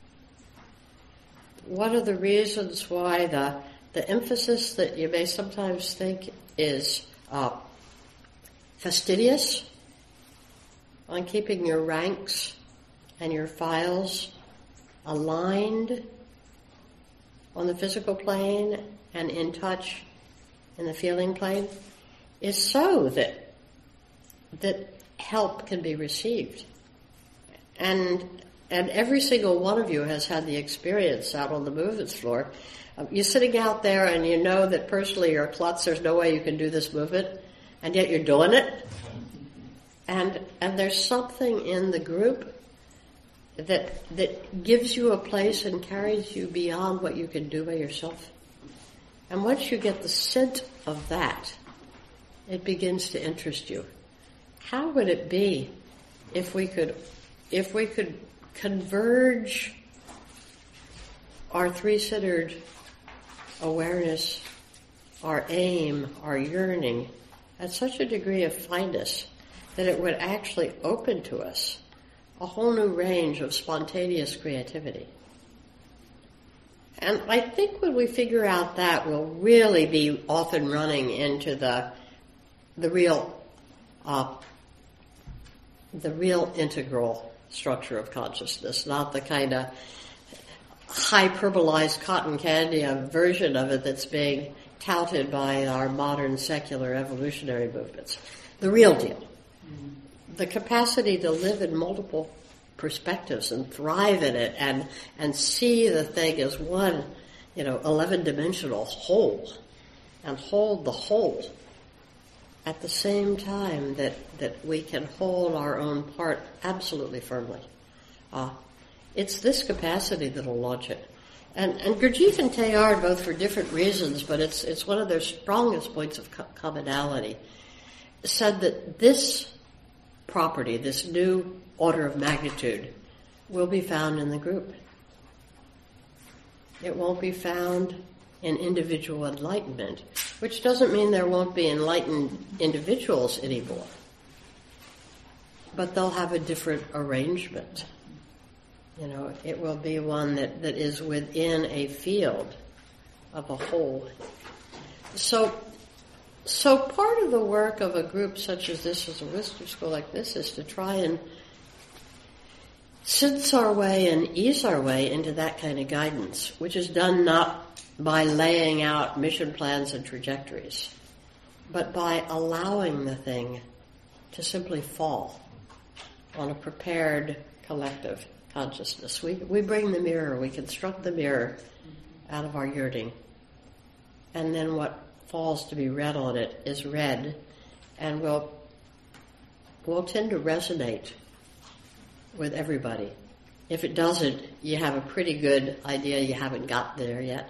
One of the reasons why the the emphasis that you may sometimes think is uh, fastidious on keeping your ranks and your files aligned on the physical plane and in touch in the feeling plane is so that that help can be received. And and every single one of you has had the experience out on the movements floor. Um, you're sitting out there and you know that personally you're a klutz, there's no way you can do this movement, and yet you're doing it. And and there's something in the group that that gives you a place and carries you beyond what you can do by yourself. And once you get the scent of that, it begins to interest you. How would it be if we could if we could converge our three-centered awareness, our aim, our yearning, at such a degree of fineness that it would actually open to us a whole new range of spontaneous creativity. And I think when we figure out that, we'll really be off and running into the the real uh, the real integral structure of consciousness, not the kind of hyperbolized cotton candy version of it that's being touted by our modern secular evolutionary movements. The real deal. Mm-hmm. The capacity to live in multiple perspectives and thrive in it and and see the thing as one, you know, eleven-dimensional whole and hold the whole at the same time that, that we can hold our own part absolutely firmly. Uh, it's this capacity that will launch it. And, and Gurdjieff and Teilhard, both for different reasons, but it's it's one of their strongest points of co- commonality, said that this property, this new order of magnitude, will be found in the group. It won't be found in individual enlightenment, which doesn't mean there won't be enlightened individuals anymore. But they'll have a different arrangement. You know, it will be one that, that is within a field of a whole. So, so part of the work of a group such as this, as a wisdom school like this, is to try and sense our way and ease our way into that kind of guidance, which is done not by laying out mission plans and trajectories, but by allowing the thing to simply fall on a prepared collective consciousness. We we bring the mirror, we construct the mirror out of our yearning, and then what falls to be read on it is read, and will will tend to resonate with everybody. If it doesn't, you have a pretty good idea you haven't got there yet.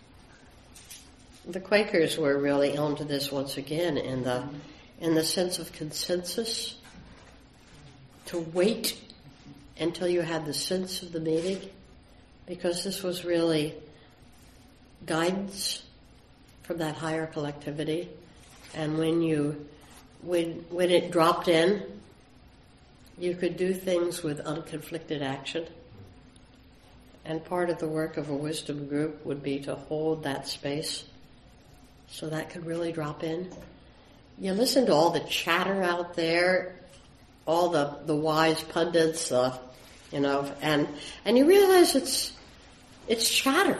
The Quakers were really onto this once again in the in the sense of consensus, to wait until you had the sense of the meeting, because this was really guidance from that higher collectivity. And when you when when it dropped in, you could do things with unconflicted action. And part of the work of a wisdom group would be to hold that space so that could really drop in. You listen to all the chatter out there, all the, the wise pundits, uh, you know, and and you realize it's it's chatter.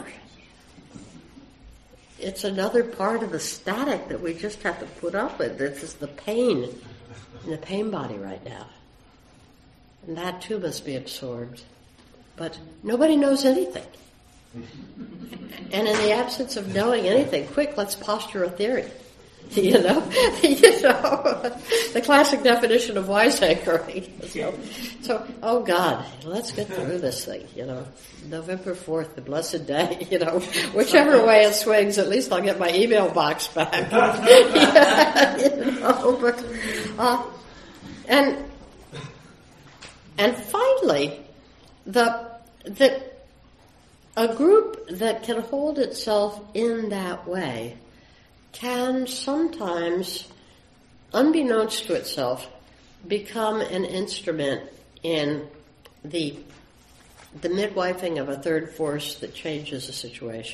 It's another part of the static that we just have to put up with. This is the pain in the pain body right now. And that too must be absorbed. But nobody knows anything. And in the absence of knowing anything, quick, let's posture a theory. You know, you know, the classic definition of wiseacre. So, so, oh God, let's get through this thing. You know, November fourth, the blessed day. You know, whichever way it swings, at least I'll get my email box back. Yeah, you know, but uh, and and finally, the the a group that can hold itself in that way can sometimes, unbeknownst to itself, become an instrument in the the midwifing of a third force that changes the situation.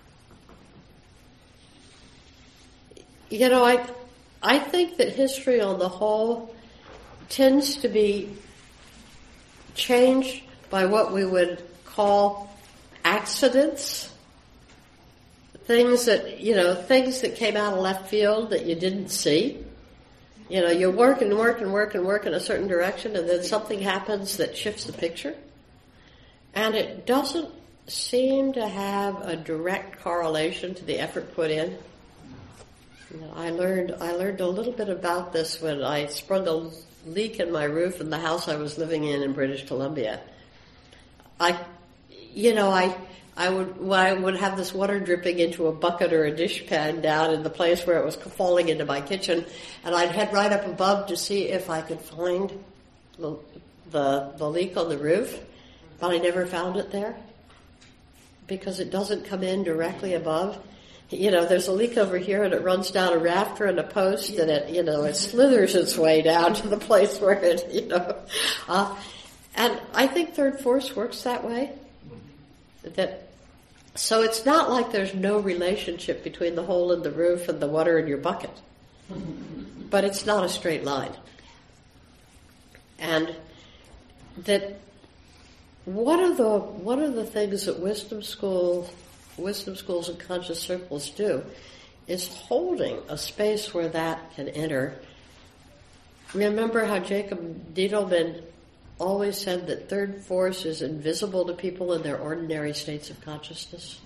You know, I I think that history on the whole tends to be changed by what we would call accidents. Things that, you know, things that came out of left field that you didn't see. You know, you work and work and work and work in a certain direction, and then something happens that shifts the picture. And it doesn't seem to have a direct correlation to the effort put in. You know, I learned I learned a little bit about this when I sprung a leak in my roof in the house I was living in in British Columbia. I, you know, I... I would well, I would have this water dripping into a bucket or a dish pan down in the place where it was falling into my kitchen, and I'd head right up above to see if I could find the the, the leak on the roof, but I never found it there because it doesn't come in directly above. You know, there's a leak over here, and it runs down a rafter and a post, and it you know it slithers its way down to the place where it you know, uh, and I think third force works that way. That so it's not like there's no relationship between the hole in the roof and the water in your bucket, but it's not a straight line. and that one of the one of the things that wisdom school, wisdom schools and conscious circles do is holding a space where that can enter. Remember how Jacob Diedelman always said that third force is invisible to people in their ordinary states of consciousness?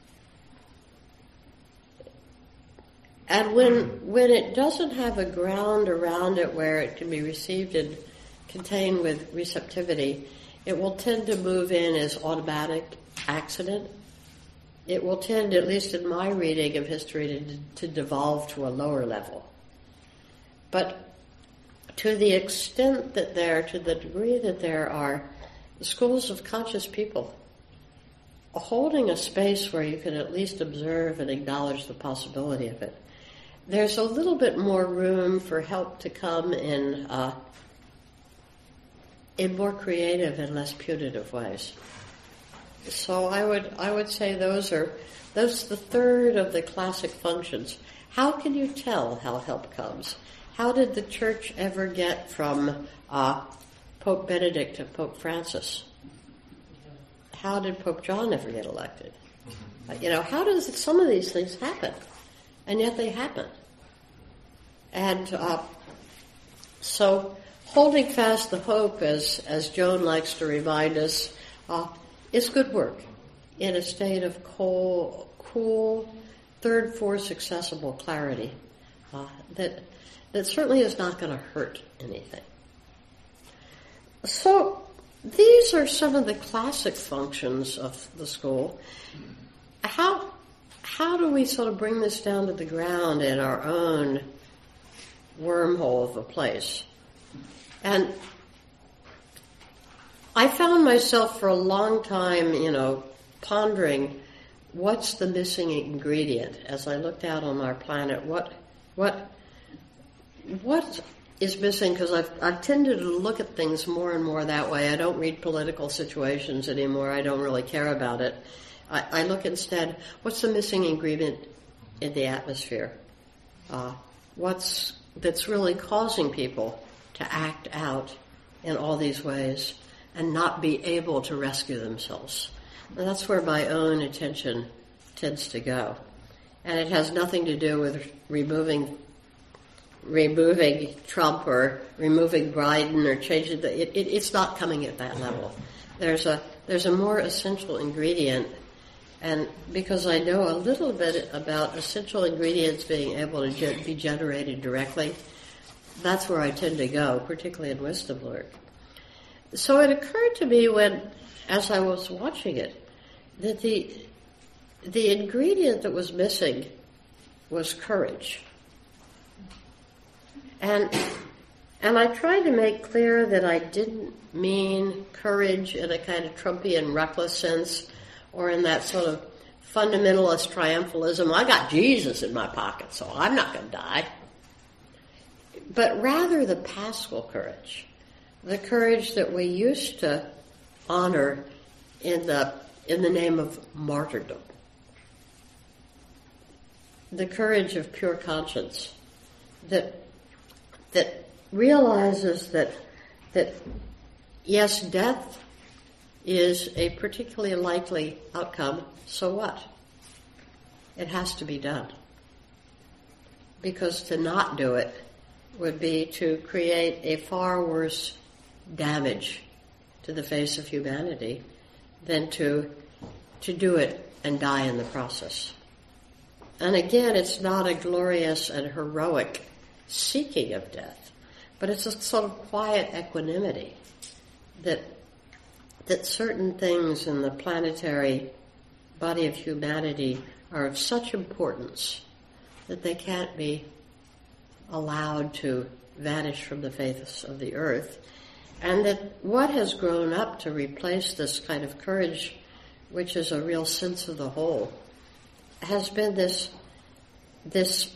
And when when it doesn't have a ground around it where it can be received and contained with receptivity, it will tend to move in as automatic accident. It will tend, at least in my reading of history, to, to devolve to a lower level. But to the extent that there, to the degree that there are schools of conscious people holding a space where you can at least observe and acknowledge the possibility of it, there's a little bit more room for help to come in uh, in more creative and less punitive ways. So I would I would say those are those the third of the classic functions. How can you tell how help comes? How did the Church ever get from uh, Pope Benedict to Pope Francis? How did Pope John ever get elected? Uh, you know, how does some of these things happen? And yet they happen. And uh, so holding fast the hope, as, as Joan likes to remind us, uh, is good work in a state of cool, cool third force accessible clarity uh, that that certainly is not going to hurt anything. So these are some of the classic functions of the school. How how do we sort of bring this down to the ground in our own wormhole of a place? And I found myself for a long time, you know, pondering what's the missing ingredient as I looked out on our planet. What what what is missing? Because I've, I've tended to look at things more and more that way. I don't read political situations anymore. I don't really care about it. I, I look instead, what's the missing ingredient in the atmosphere? Uh, what's that's really causing people to act out in all these ways and not be able to rescue themselves? And that's where my own attention tends to go. And it has nothing to do with removing removing Trump or removing Biden or changing the... It, it, it's not coming at that level. There's a there's a more essential ingredient, and because I know a little bit about essential ingredients being able to ge- be generated directly, that's where I tend to go, particularly in wisdom work. So it occurred to me when, as I was watching it, that the the ingredient that was missing was courage. And and I tried to make clear that I didn't mean courage in a kind of Trumpian reckless sense, or in that sort of fundamentalist triumphalism. I got Jesus in my pocket, so I'm not going to die. But rather the paschal courage, the courage that we used to honor in the in the name of martyrdom, the courage of pure conscience that that realizes that that yes, death is a particularly likely outcome. So what? It has to be done, because to not do it would be to create a far worse damage to the face of humanity than to to do it and die in the process. And again, it's not a glorious and heroic seeking of death, but it's a sort of quiet equanimity that that certain things in the planetary body of humanity are of such importance that they can't be allowed to vanish from the face of the earth, and that what has grown up to replace this kind of courage, which is a real sense of the whole, has been this this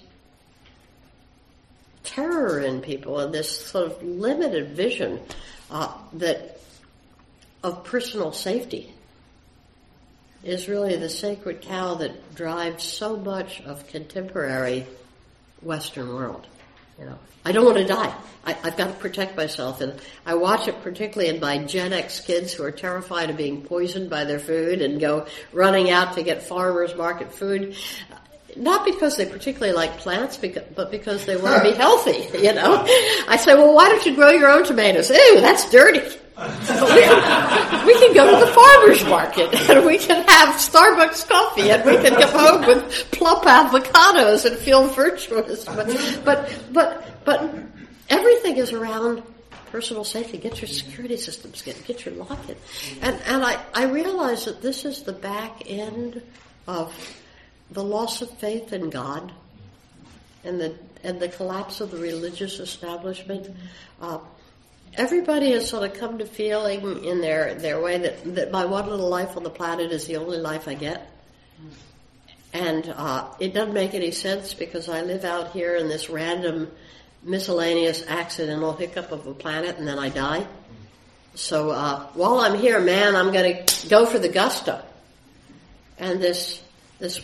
terror in people and this sort of limited vision uh, that of personal safety is really the sacred cow that drives so much of contemporary Western world. You know, I don't want to die. I, I've got to protect myself. And I watch it particularly in my Gen X kids who are terrified of being poisoned by their food and go running out to get farmers market food. Not because they particularly like plants, but because they want to be healthy, you know. I say, well, why don't you grow your own tomatoes? Ew, that's dirty. we, can, we can go to the farmer's market, and we can have Starbucks coffee, and we can come home with plump avocados and feel virtuous. But, but, but, but everything is around personal safety. Get your security systems, get, get your lock-in. And, and I, I realize that this is the back end of the loss of faith in God and the and the collapse of the religious establishment. Uh, everybody has sort of come to feeling in their, their way that, that my one little life on the planet is the only life I get. And uh, it doesn't make any sense because I live out here in this random, miscellaneous, accidental hiccup of a planet and then I die. So uh, while I'm here, man, I'm going to go for the gusto. And this this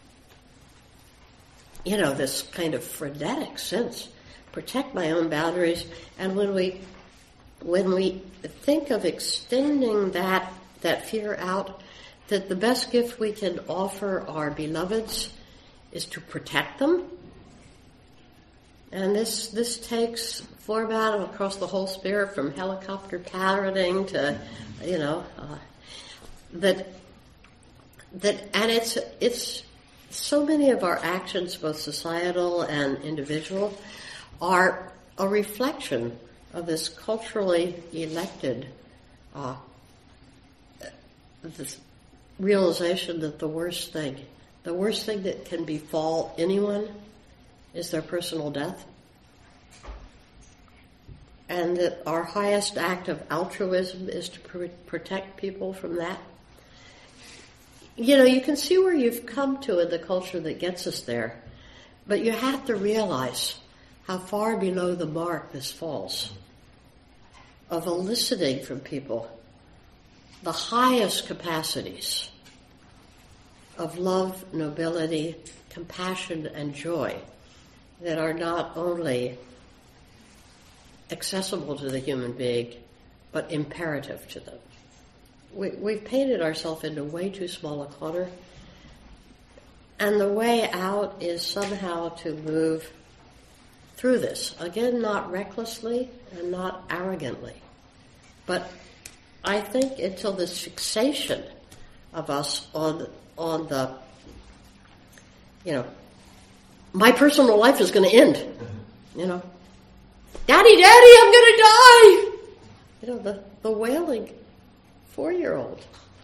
you know, this kind of frenetic sense, protect my own boundaries. And when we, when we think of extending that, that fear out, that the best gift we can offer our beloveds is to protect them. And this, this takes format across the whole spirit, from helicopter parenting to, you know, uh, that, that, and it's, it's, so many of our actions, both societal and individual, are a reflection of this culturally elected uh, this realization that the worst thing, the worst thing that can befall anyone is their personal death. And that our highest act of altruism is to pr- protect people from that. You know, you can see where you've come to in the culture that gets us there, but you have to realize how far below the mark this falls of eliciting from people the highest capacities of love, nobility, compassion, and joy that are not only accessible to the human being, but imperative to them. We, we've painted ourselves into way too small a corner, and the way out is somehow to move through this. Again, not recklessly and not arrogantly, but I think until this fixation of us on on the, you know, my personal life is going to end, you know, Daddy, Daddy, I'm going to die, you know, the, the wailing four-year-old.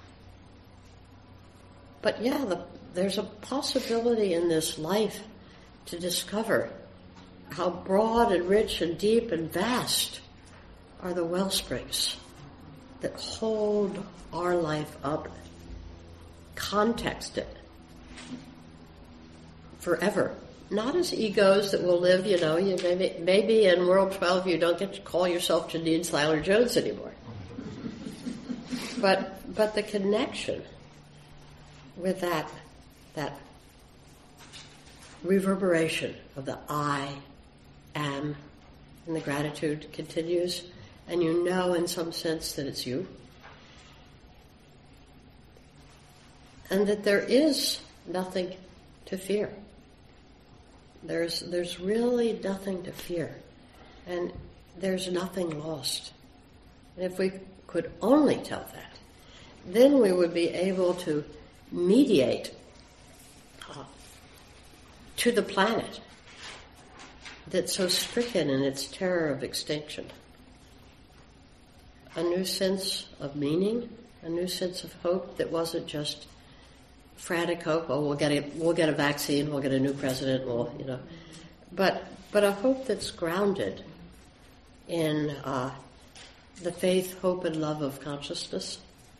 But yeah, the, there's a possibility in this life to discover how broad and rich and deep and vast are the well springs that hold our life up, context it forever. Not as egos that will live, you know, you maybe, maybe in World twelve you don't get to call yourself Janine Seiler Jones anymore. But but the connection with that that reverberation of the I am, and the gratitude continues, and you know in some sense that it's you. And that there is nothing to fear. There's there's really nothing to fear. And there's nothing lost. And if we could only tell that, then we would be able to mediate uh, to the planet that's so stricken in its terror of extinction a new sense of meaning, a new sense of hope that wasn't just frantic hope. Oh, we'll get a we'll get a vaccine, we'll get a new president, we'll you know, but but a hope that's grounded in uh, the faith, hope, and love of consciousness.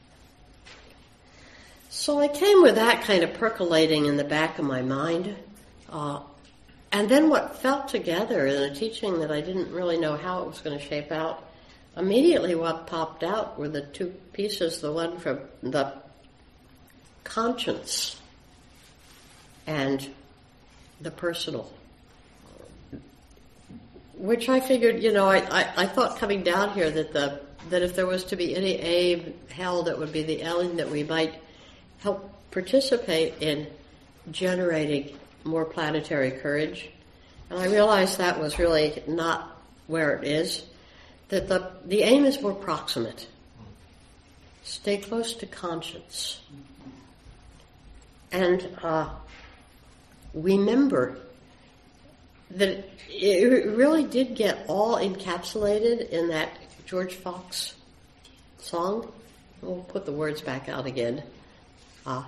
So I came with that kind of percolating in the back of my mind. Uh, and then what fell together in a teaching that I didn't really know how it was going to shape out, immediately what popped out were the two pieces, the one from the conscience and the personal. which I figured, you know, I, I, I thought coming down here that the that if there was to be any aim held, it would be the aim that we might help participate in generating more planetary courage. And I realized that was really not where it is, that the, the aim is more proximate. Stay close to conscience. And uh, remember that it really did get all encapsulated in that George Fox song. We'll put the words back out again. Ah.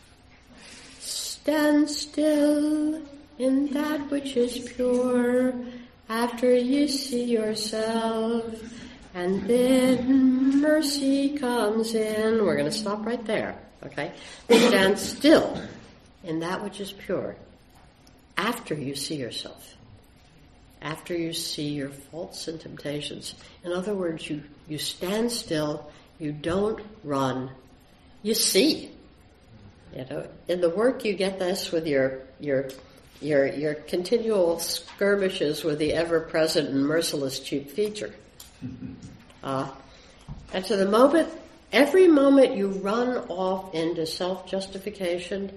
Stand still in that which is pure after you see yourself, and then mercy comes in. We're going to stop right there, okay? Stand still in that which is pure after you see yourself, after you see your faults and temptations. In other words, you, you stand still, you don't run, you see. You know, in the work you get this with your your your your continual skirmishes with the ever-present and merciless cheap feature. Uh, and to the moment, every moment you run off into self-justification,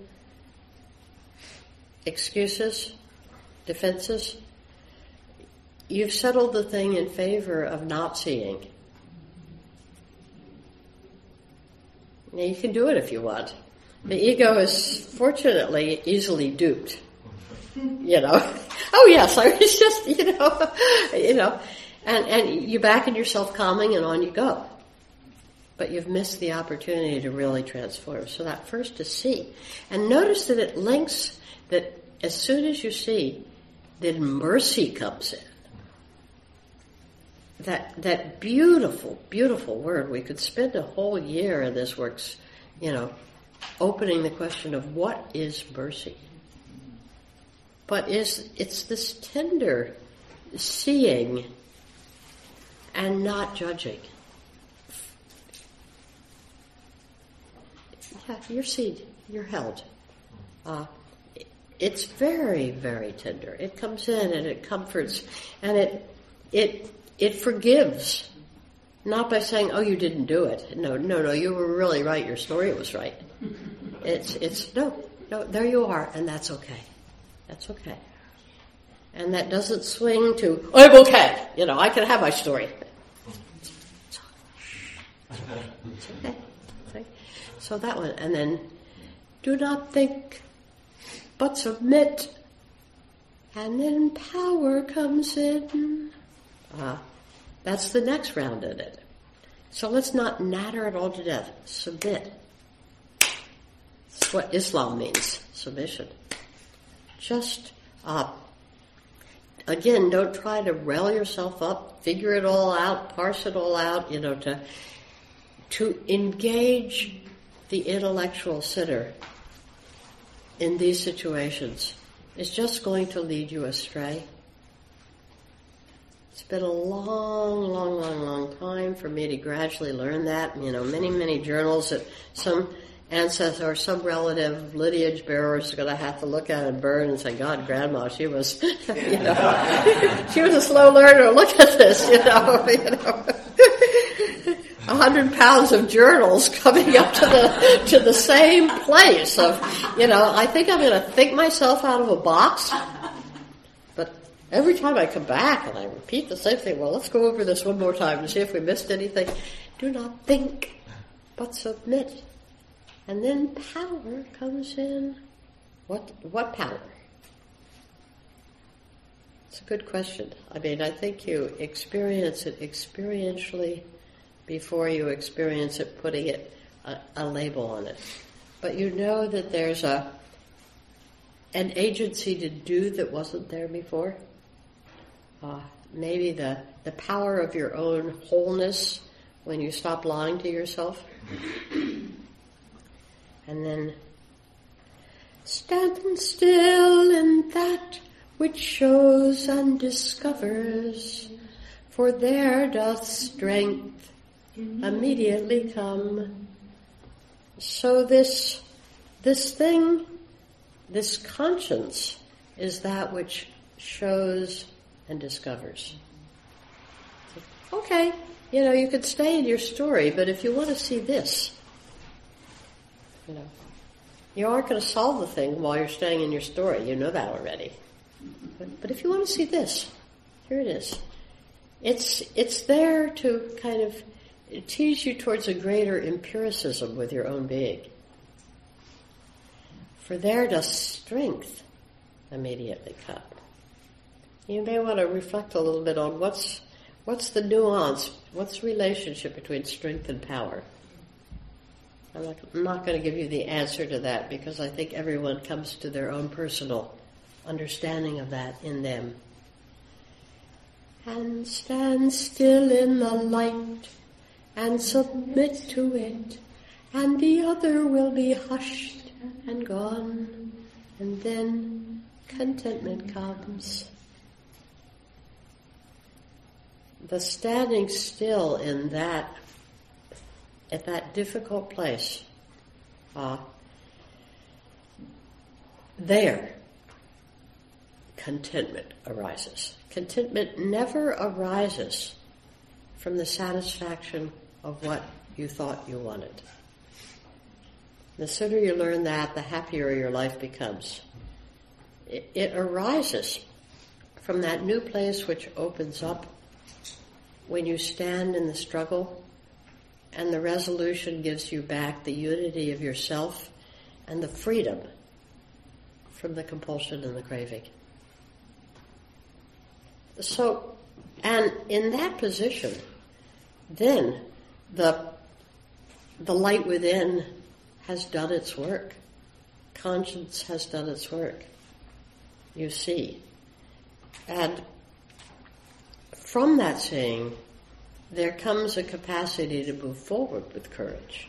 excuses, defenses, you've settled the thing in favor of not seeing. Now, you can do it if you want. The ego is fortunately easily duped. You know, oh yes, I was just, you know, you know, and, and you back in yourself calming and on you go. But you've missed the opportunity to really transform. So that first is see. And notice that it links that as soon as you see, then mercy comes in. That, that beautiful, beautiful word. We could spend a whole year in this works, you know, opening the question of what is mercy. But is it's this tender seeing and not judging. Yeah, you're seen, you're held. Uh, it's very, very tender. It comes in and it comforts, and it it it forgives. Not by saying, "Oh, you didn't do it." No, no, no. You were really right. Your story was right. It's it's no, no. There you are, and that's okay. That's okay. And that doesn't swing to, I'm okay. You know, I can have my story. It's, it's okay. Okay. So that one. And then, do not think, but submit. And then power comes in. Ah, that's the next round in it. So let's not natter it all to death. Submit. That's what Islam means, submission. Just, uh, again, don't try to rail yourself up, figure it all out, parse it all out, you know, to to engage the intellectual sitter in these situations is just going to lead you astray. It's been a long, long, long, long time for me to gradually learn that. You know, many, many journals that some ancestor or some relative lineage bearer is going to have to look at and burn and say, God, Grandma, she was, you know, she was a slow learner. Look at this, you know, you know. A hundred pounds of journals coming up to the to the same place of, you know, I think I'm going to think myself out of a box. But every time I come back and I repeat the same thing, well, let's go over this one more time to see if we missed anything. Do not think, but submit. And then power comes in. What what power? It's a good question. I mean, I think you experience it experientially before you experience it putting it a, a label on it. But you know that there's a an agency to do that wasn't there before. Uh, maybe the, the power of your own wholeness when you stop lying to yourself. And then, stand still in that which shows and discovers, for there doth strength immediately come. So this, this thing, this conscience, is that which shows and discovers. Okay, you know, you could stay in your story, but if you want to see this, you know, you aren't going to solve the thing while you're staying in your story. You know that already. But, but if you want to see this, here it is. It's it's there to kind of tease you towards a greater empiricism with your own being. For there does strength immediately come. You may want to reflect a little bit on what's what's the nuance, what's the relationship between strength and power. I'm not, I'm not going to give you the answer to that because I think everyone comes to their own personal understanding of that in them. And stand still in the light and submit to it, and the other will be hushed and gone, and then contentment comes. The standing still in that, at that difficult place, uh, there, contentment arises. Contentment never arises from the satisfaction of what you thought you wanted. The sooner you learn that, the happier your life becomes. It, it arises from that new place which opens up when you stand in the struggle, and the resolution gives you back the unity of yourself and the freedom from the compulsion and the craving. So, and in that position, then the the light within has done its work. Conscience has done its work. You see. And from that seeing, there comes a capacity to move forward with courage,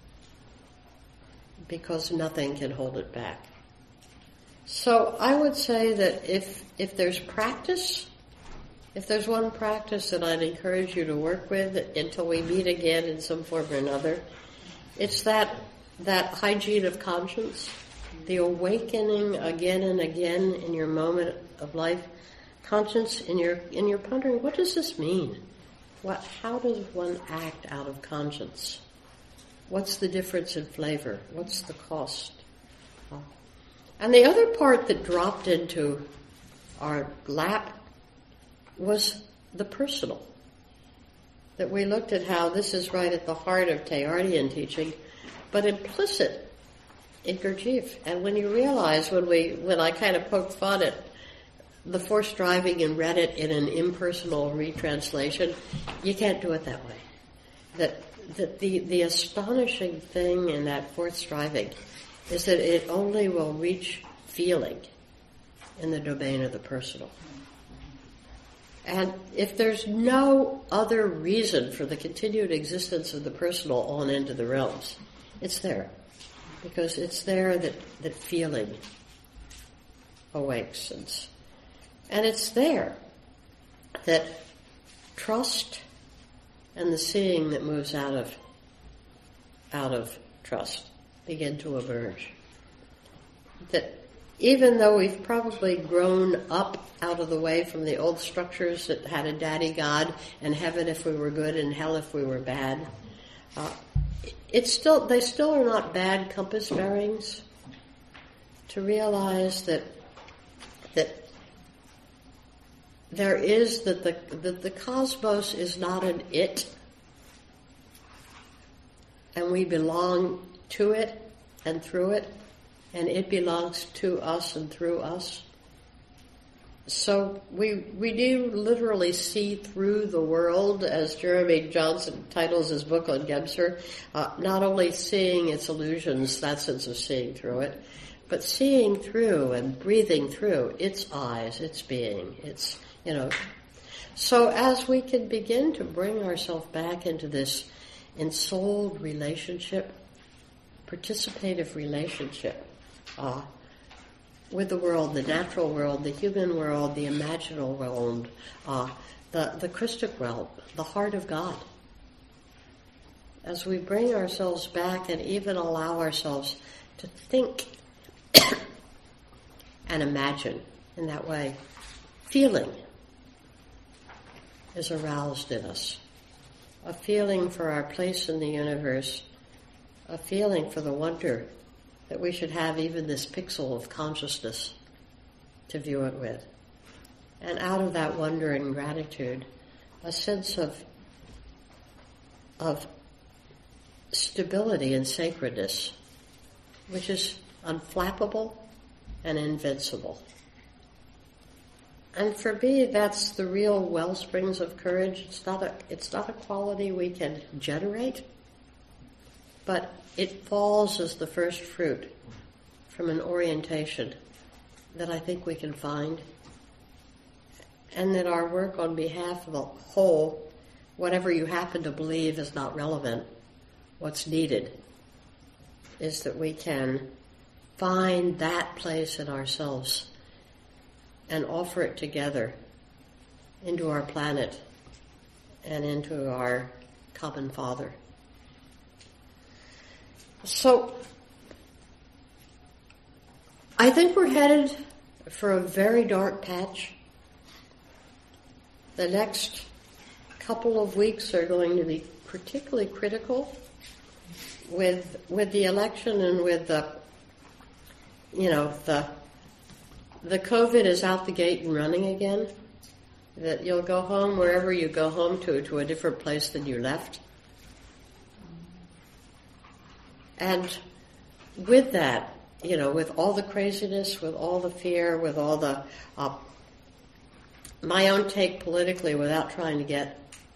because nothing can hold it back. So I would say that if if there's practice, if there's one practice that I'd encourage you to work with until we meet again in some form or another, it's that that hygiene of conscience, the awakening again and again in your moment of life, conscience in your in your pondering, what does this mean? What how does one act out of conscience? What's the difference in flavor? What's the cost? And the other part that dropped into our lap was the personal. That we looked at how this is right at the heart of Teilhardian teaching, but implicit in Gurdjieff. And when you realize, when we, when I kind of poked fun at the forced driving and read it in an impersonal retranslation, you can't do it that way. That that the, the astonishing thing in that forced driving is that it only will reach feeling in the domain of the personal. And if there's no other reason for the continued existence of the personal on into the realms, it's there. Because it's there that, that feeling awakes. And, and it's there that trust and the seeing that moves out of out of trust begin to emerge. That even though we've probably grown up out of the way from the old structures that had a daddy God and heaven if we were good and hell if we were bad, uh, it's still they still are not bad compass bearings to realize that that there is that the that the cosmos is not an it, and we belong to it and through it, and it belongs to us and through us. So we we do literally see through the world, as Jeremy Johnson titles his book on Gemser, uh, not only seeing its illusions, that sense of seeing through it, but seeing through and breathing through its eyes, its being, its, you know. So as we can begin to bring ourselves back into this ensouled relationship, participative relationship, uh, with the world, the natural world, the human world, the imaginal world, uh, the, the Christic realm, the heart of God. As we bring ourselves back and even allow ourselves to think and imagine in that way, feeling is aroused in us. A feeling for our place in the universe, a feeling for the wonder that we should have even this pixel of consciousness to view it with. And out of that wonder and gratitude, a sense of, of stability and sacredness, which is unflappable and invincible. And for me, that's the real wellsprings of courage. It's not a, it's not a quality we can generate, but it falls as the first fruit from an orientation that I think we can find, and that our work on behalf of the whole, whatever you happen to believe is not relevant, what's needed is that we can find that place in ourselves and offer it together into our planet and into our common Father. So, I think we're headed for a very dark patch. The next couple of weeks are going to be particularly critical with with the election and with the, you know, the the COVID is out the gate and running again. That you'll go home wherever you go home to, to a different place than you left. And with that, you know, with all the craziness, with all the fear, with all the, uh, my own take politically, without trying to get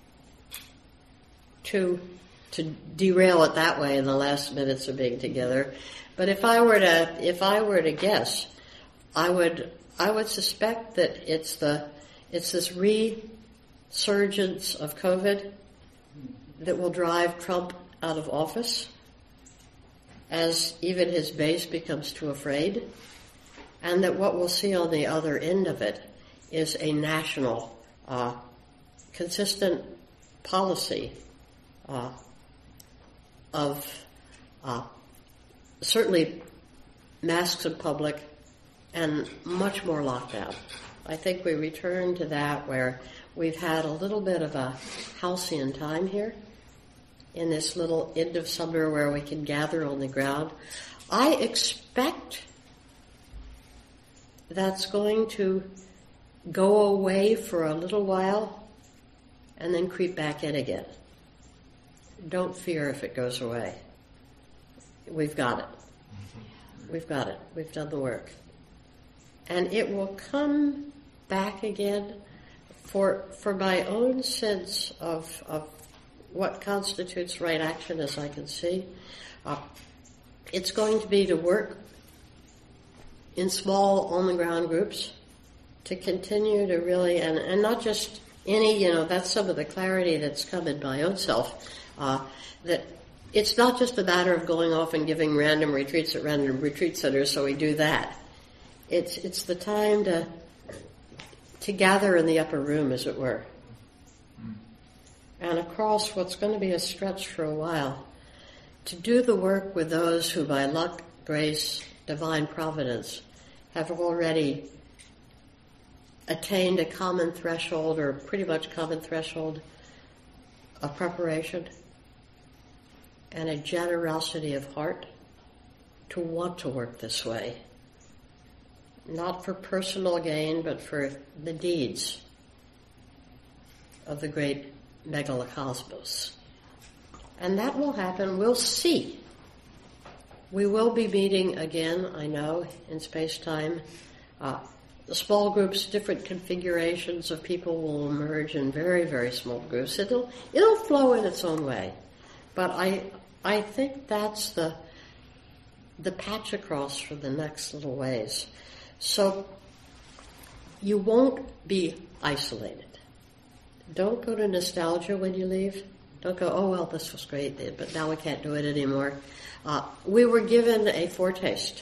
to, to derail it that way in the last minutes of being together. But if I were to, if I were to guess, I would, I would suspect that it's the, it's this resurgence of COVID that will drive Trump out of office, as even his base becomes too afraid, and that what we'll see on the other end of it is a national, uh, consistent policy uh, of uh, certainly masks in public and much more lockdown. I think we return to that where we've had a little bit of a halcyon time here in this little end of summer where we can gather on the ground. I expect that's going to go away for a little while and then creep back in again. Don't fear if it goes away. We've got it. We've got it. We've done the work. And it will come back again for for my own sense of of what constitutes right action, as I can see. Uh, it's going to be to work in small, on-the-ground groups to continue to really, and, and not just any, you know, that's some of the clarity that's come in my own self, uh, that it's not just a matter of going off and giving random retreats at random retreat centers, so we do that. It's it's the time to to gather in the upper room, as it were, and across what's going to be a stretch for a while, to do the work with those who by luck, grace, divine providence have already attained a common threshold, or pretty much common threshold, of preparation and a generosity of heart to want to work this way. Not for personal gain, but for the deeds of the great megalocosmos. And that will happen. We'll see. We will be meeting again, I know, in space-time. Uh, the small groups, different configurations of people will emerge in very, very small groups. It'll it'll flow in its own way. But I I think that's the the patch across for the next little ways. So you won't be isolated. Don't go to nostalgia when you leave. Don't go, oh, well, this was great, but now we can't do it anymore. Uh, we were given a foretaste.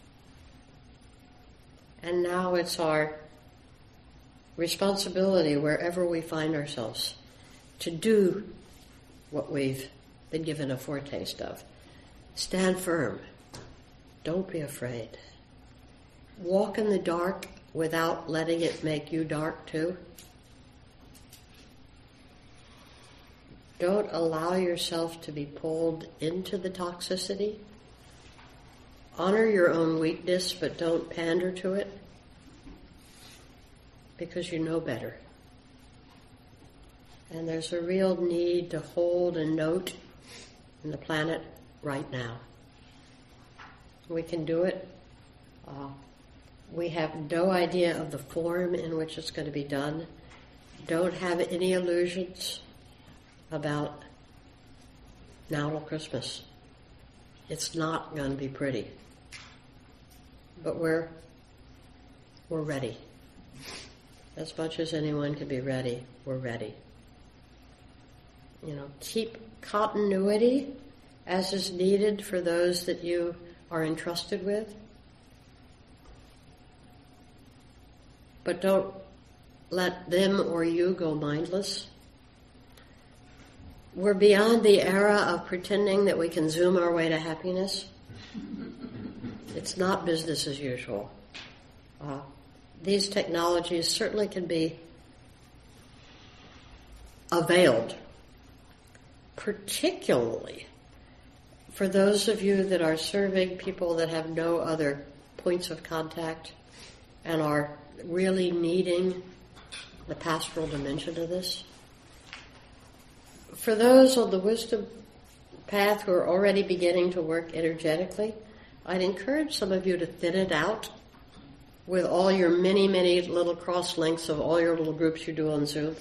And now it's our responsibility, wherever we find ourselves, to do what we've been given a foretaste of. Stand firm. Don't be afraid. Walk in the dark without letting it make you dark too. don't allow yourself to be pulled into the toxicity. Honor your own weakness, but don't pander to it, because you know better. And there's a real need to hold a note in the planet right now. We can do it. Uh, we have no idea of the form in which it's going to be done. Don't have any illusions about now till Christmas. It's not going to be pretty. But we're we're ready. As much as anyone can be ready, we're ready. You know, keep continuity as is needed for those that you are entrusted with. But don't let them or you go mindless. We're beyond the era of pretending that we can zoom our way to happiness. It's not business as usual. Uh, these technologies certainly can be availed, particularly for those of you that are serving people that have no other points of contact and are really needing the pastoral dimension of this. For those on the wisdom path who are already beginning to work energetically, I'd encourage some of you to thin it out with all your many, many little cross links of all your little groups you do on Zoom.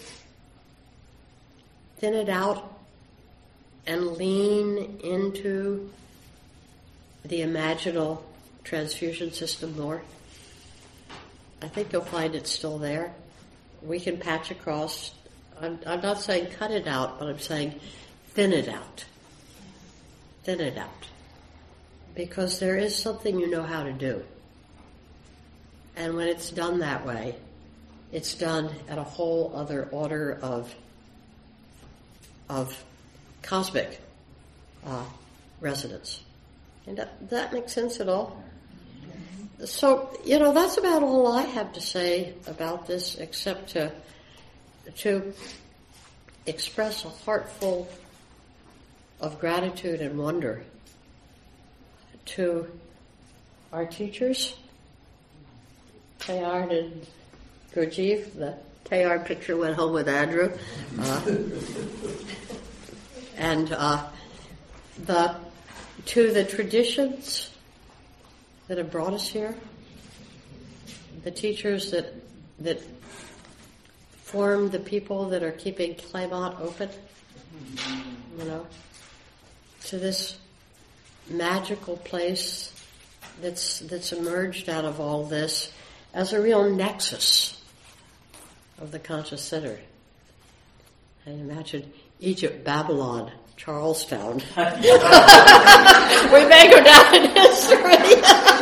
Thin it out and lean into the imaginal transfusion system more. I think you'll find it's still there. We can patch across. I'm, I'm not saying cut it out, but I'm saying thin it out. Thin it out. Because there is something you know how to do. And when it's done that way, it's done at a whole other order of of cosmic uh, resonance. And that, that makes sense at all? So, you know, that's about all I have to say about this, except to to express a heart full of gratitude and wonder to our teachers, Teilhard and Gurdjieff. The Teilhard picture went home with Andrew. Uh, and uh, the to the traditions that have brought us here, the teachers that that formed the people that are keeping Claremont open, you know, to this magical place that's that's emerged out of all this as a real nexus of the conscious center. I imagine Egypt, Babylon, Charlestown. We may go down in history.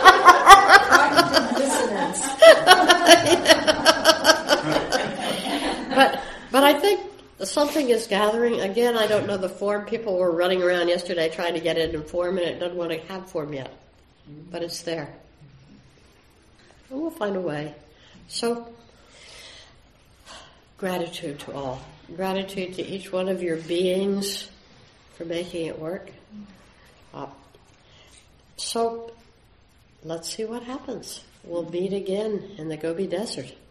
but but I think something is gathering. Again, I don't know the form. People were running around yesterday trying to get it in form, and it doesn't want to have form yet. But it's there. And we'll find a way. So, gratitude to all. Gratitude to each one of your beings for making it work. Uh, so, let's see what happens. We'll meet again in the Gobi Desert.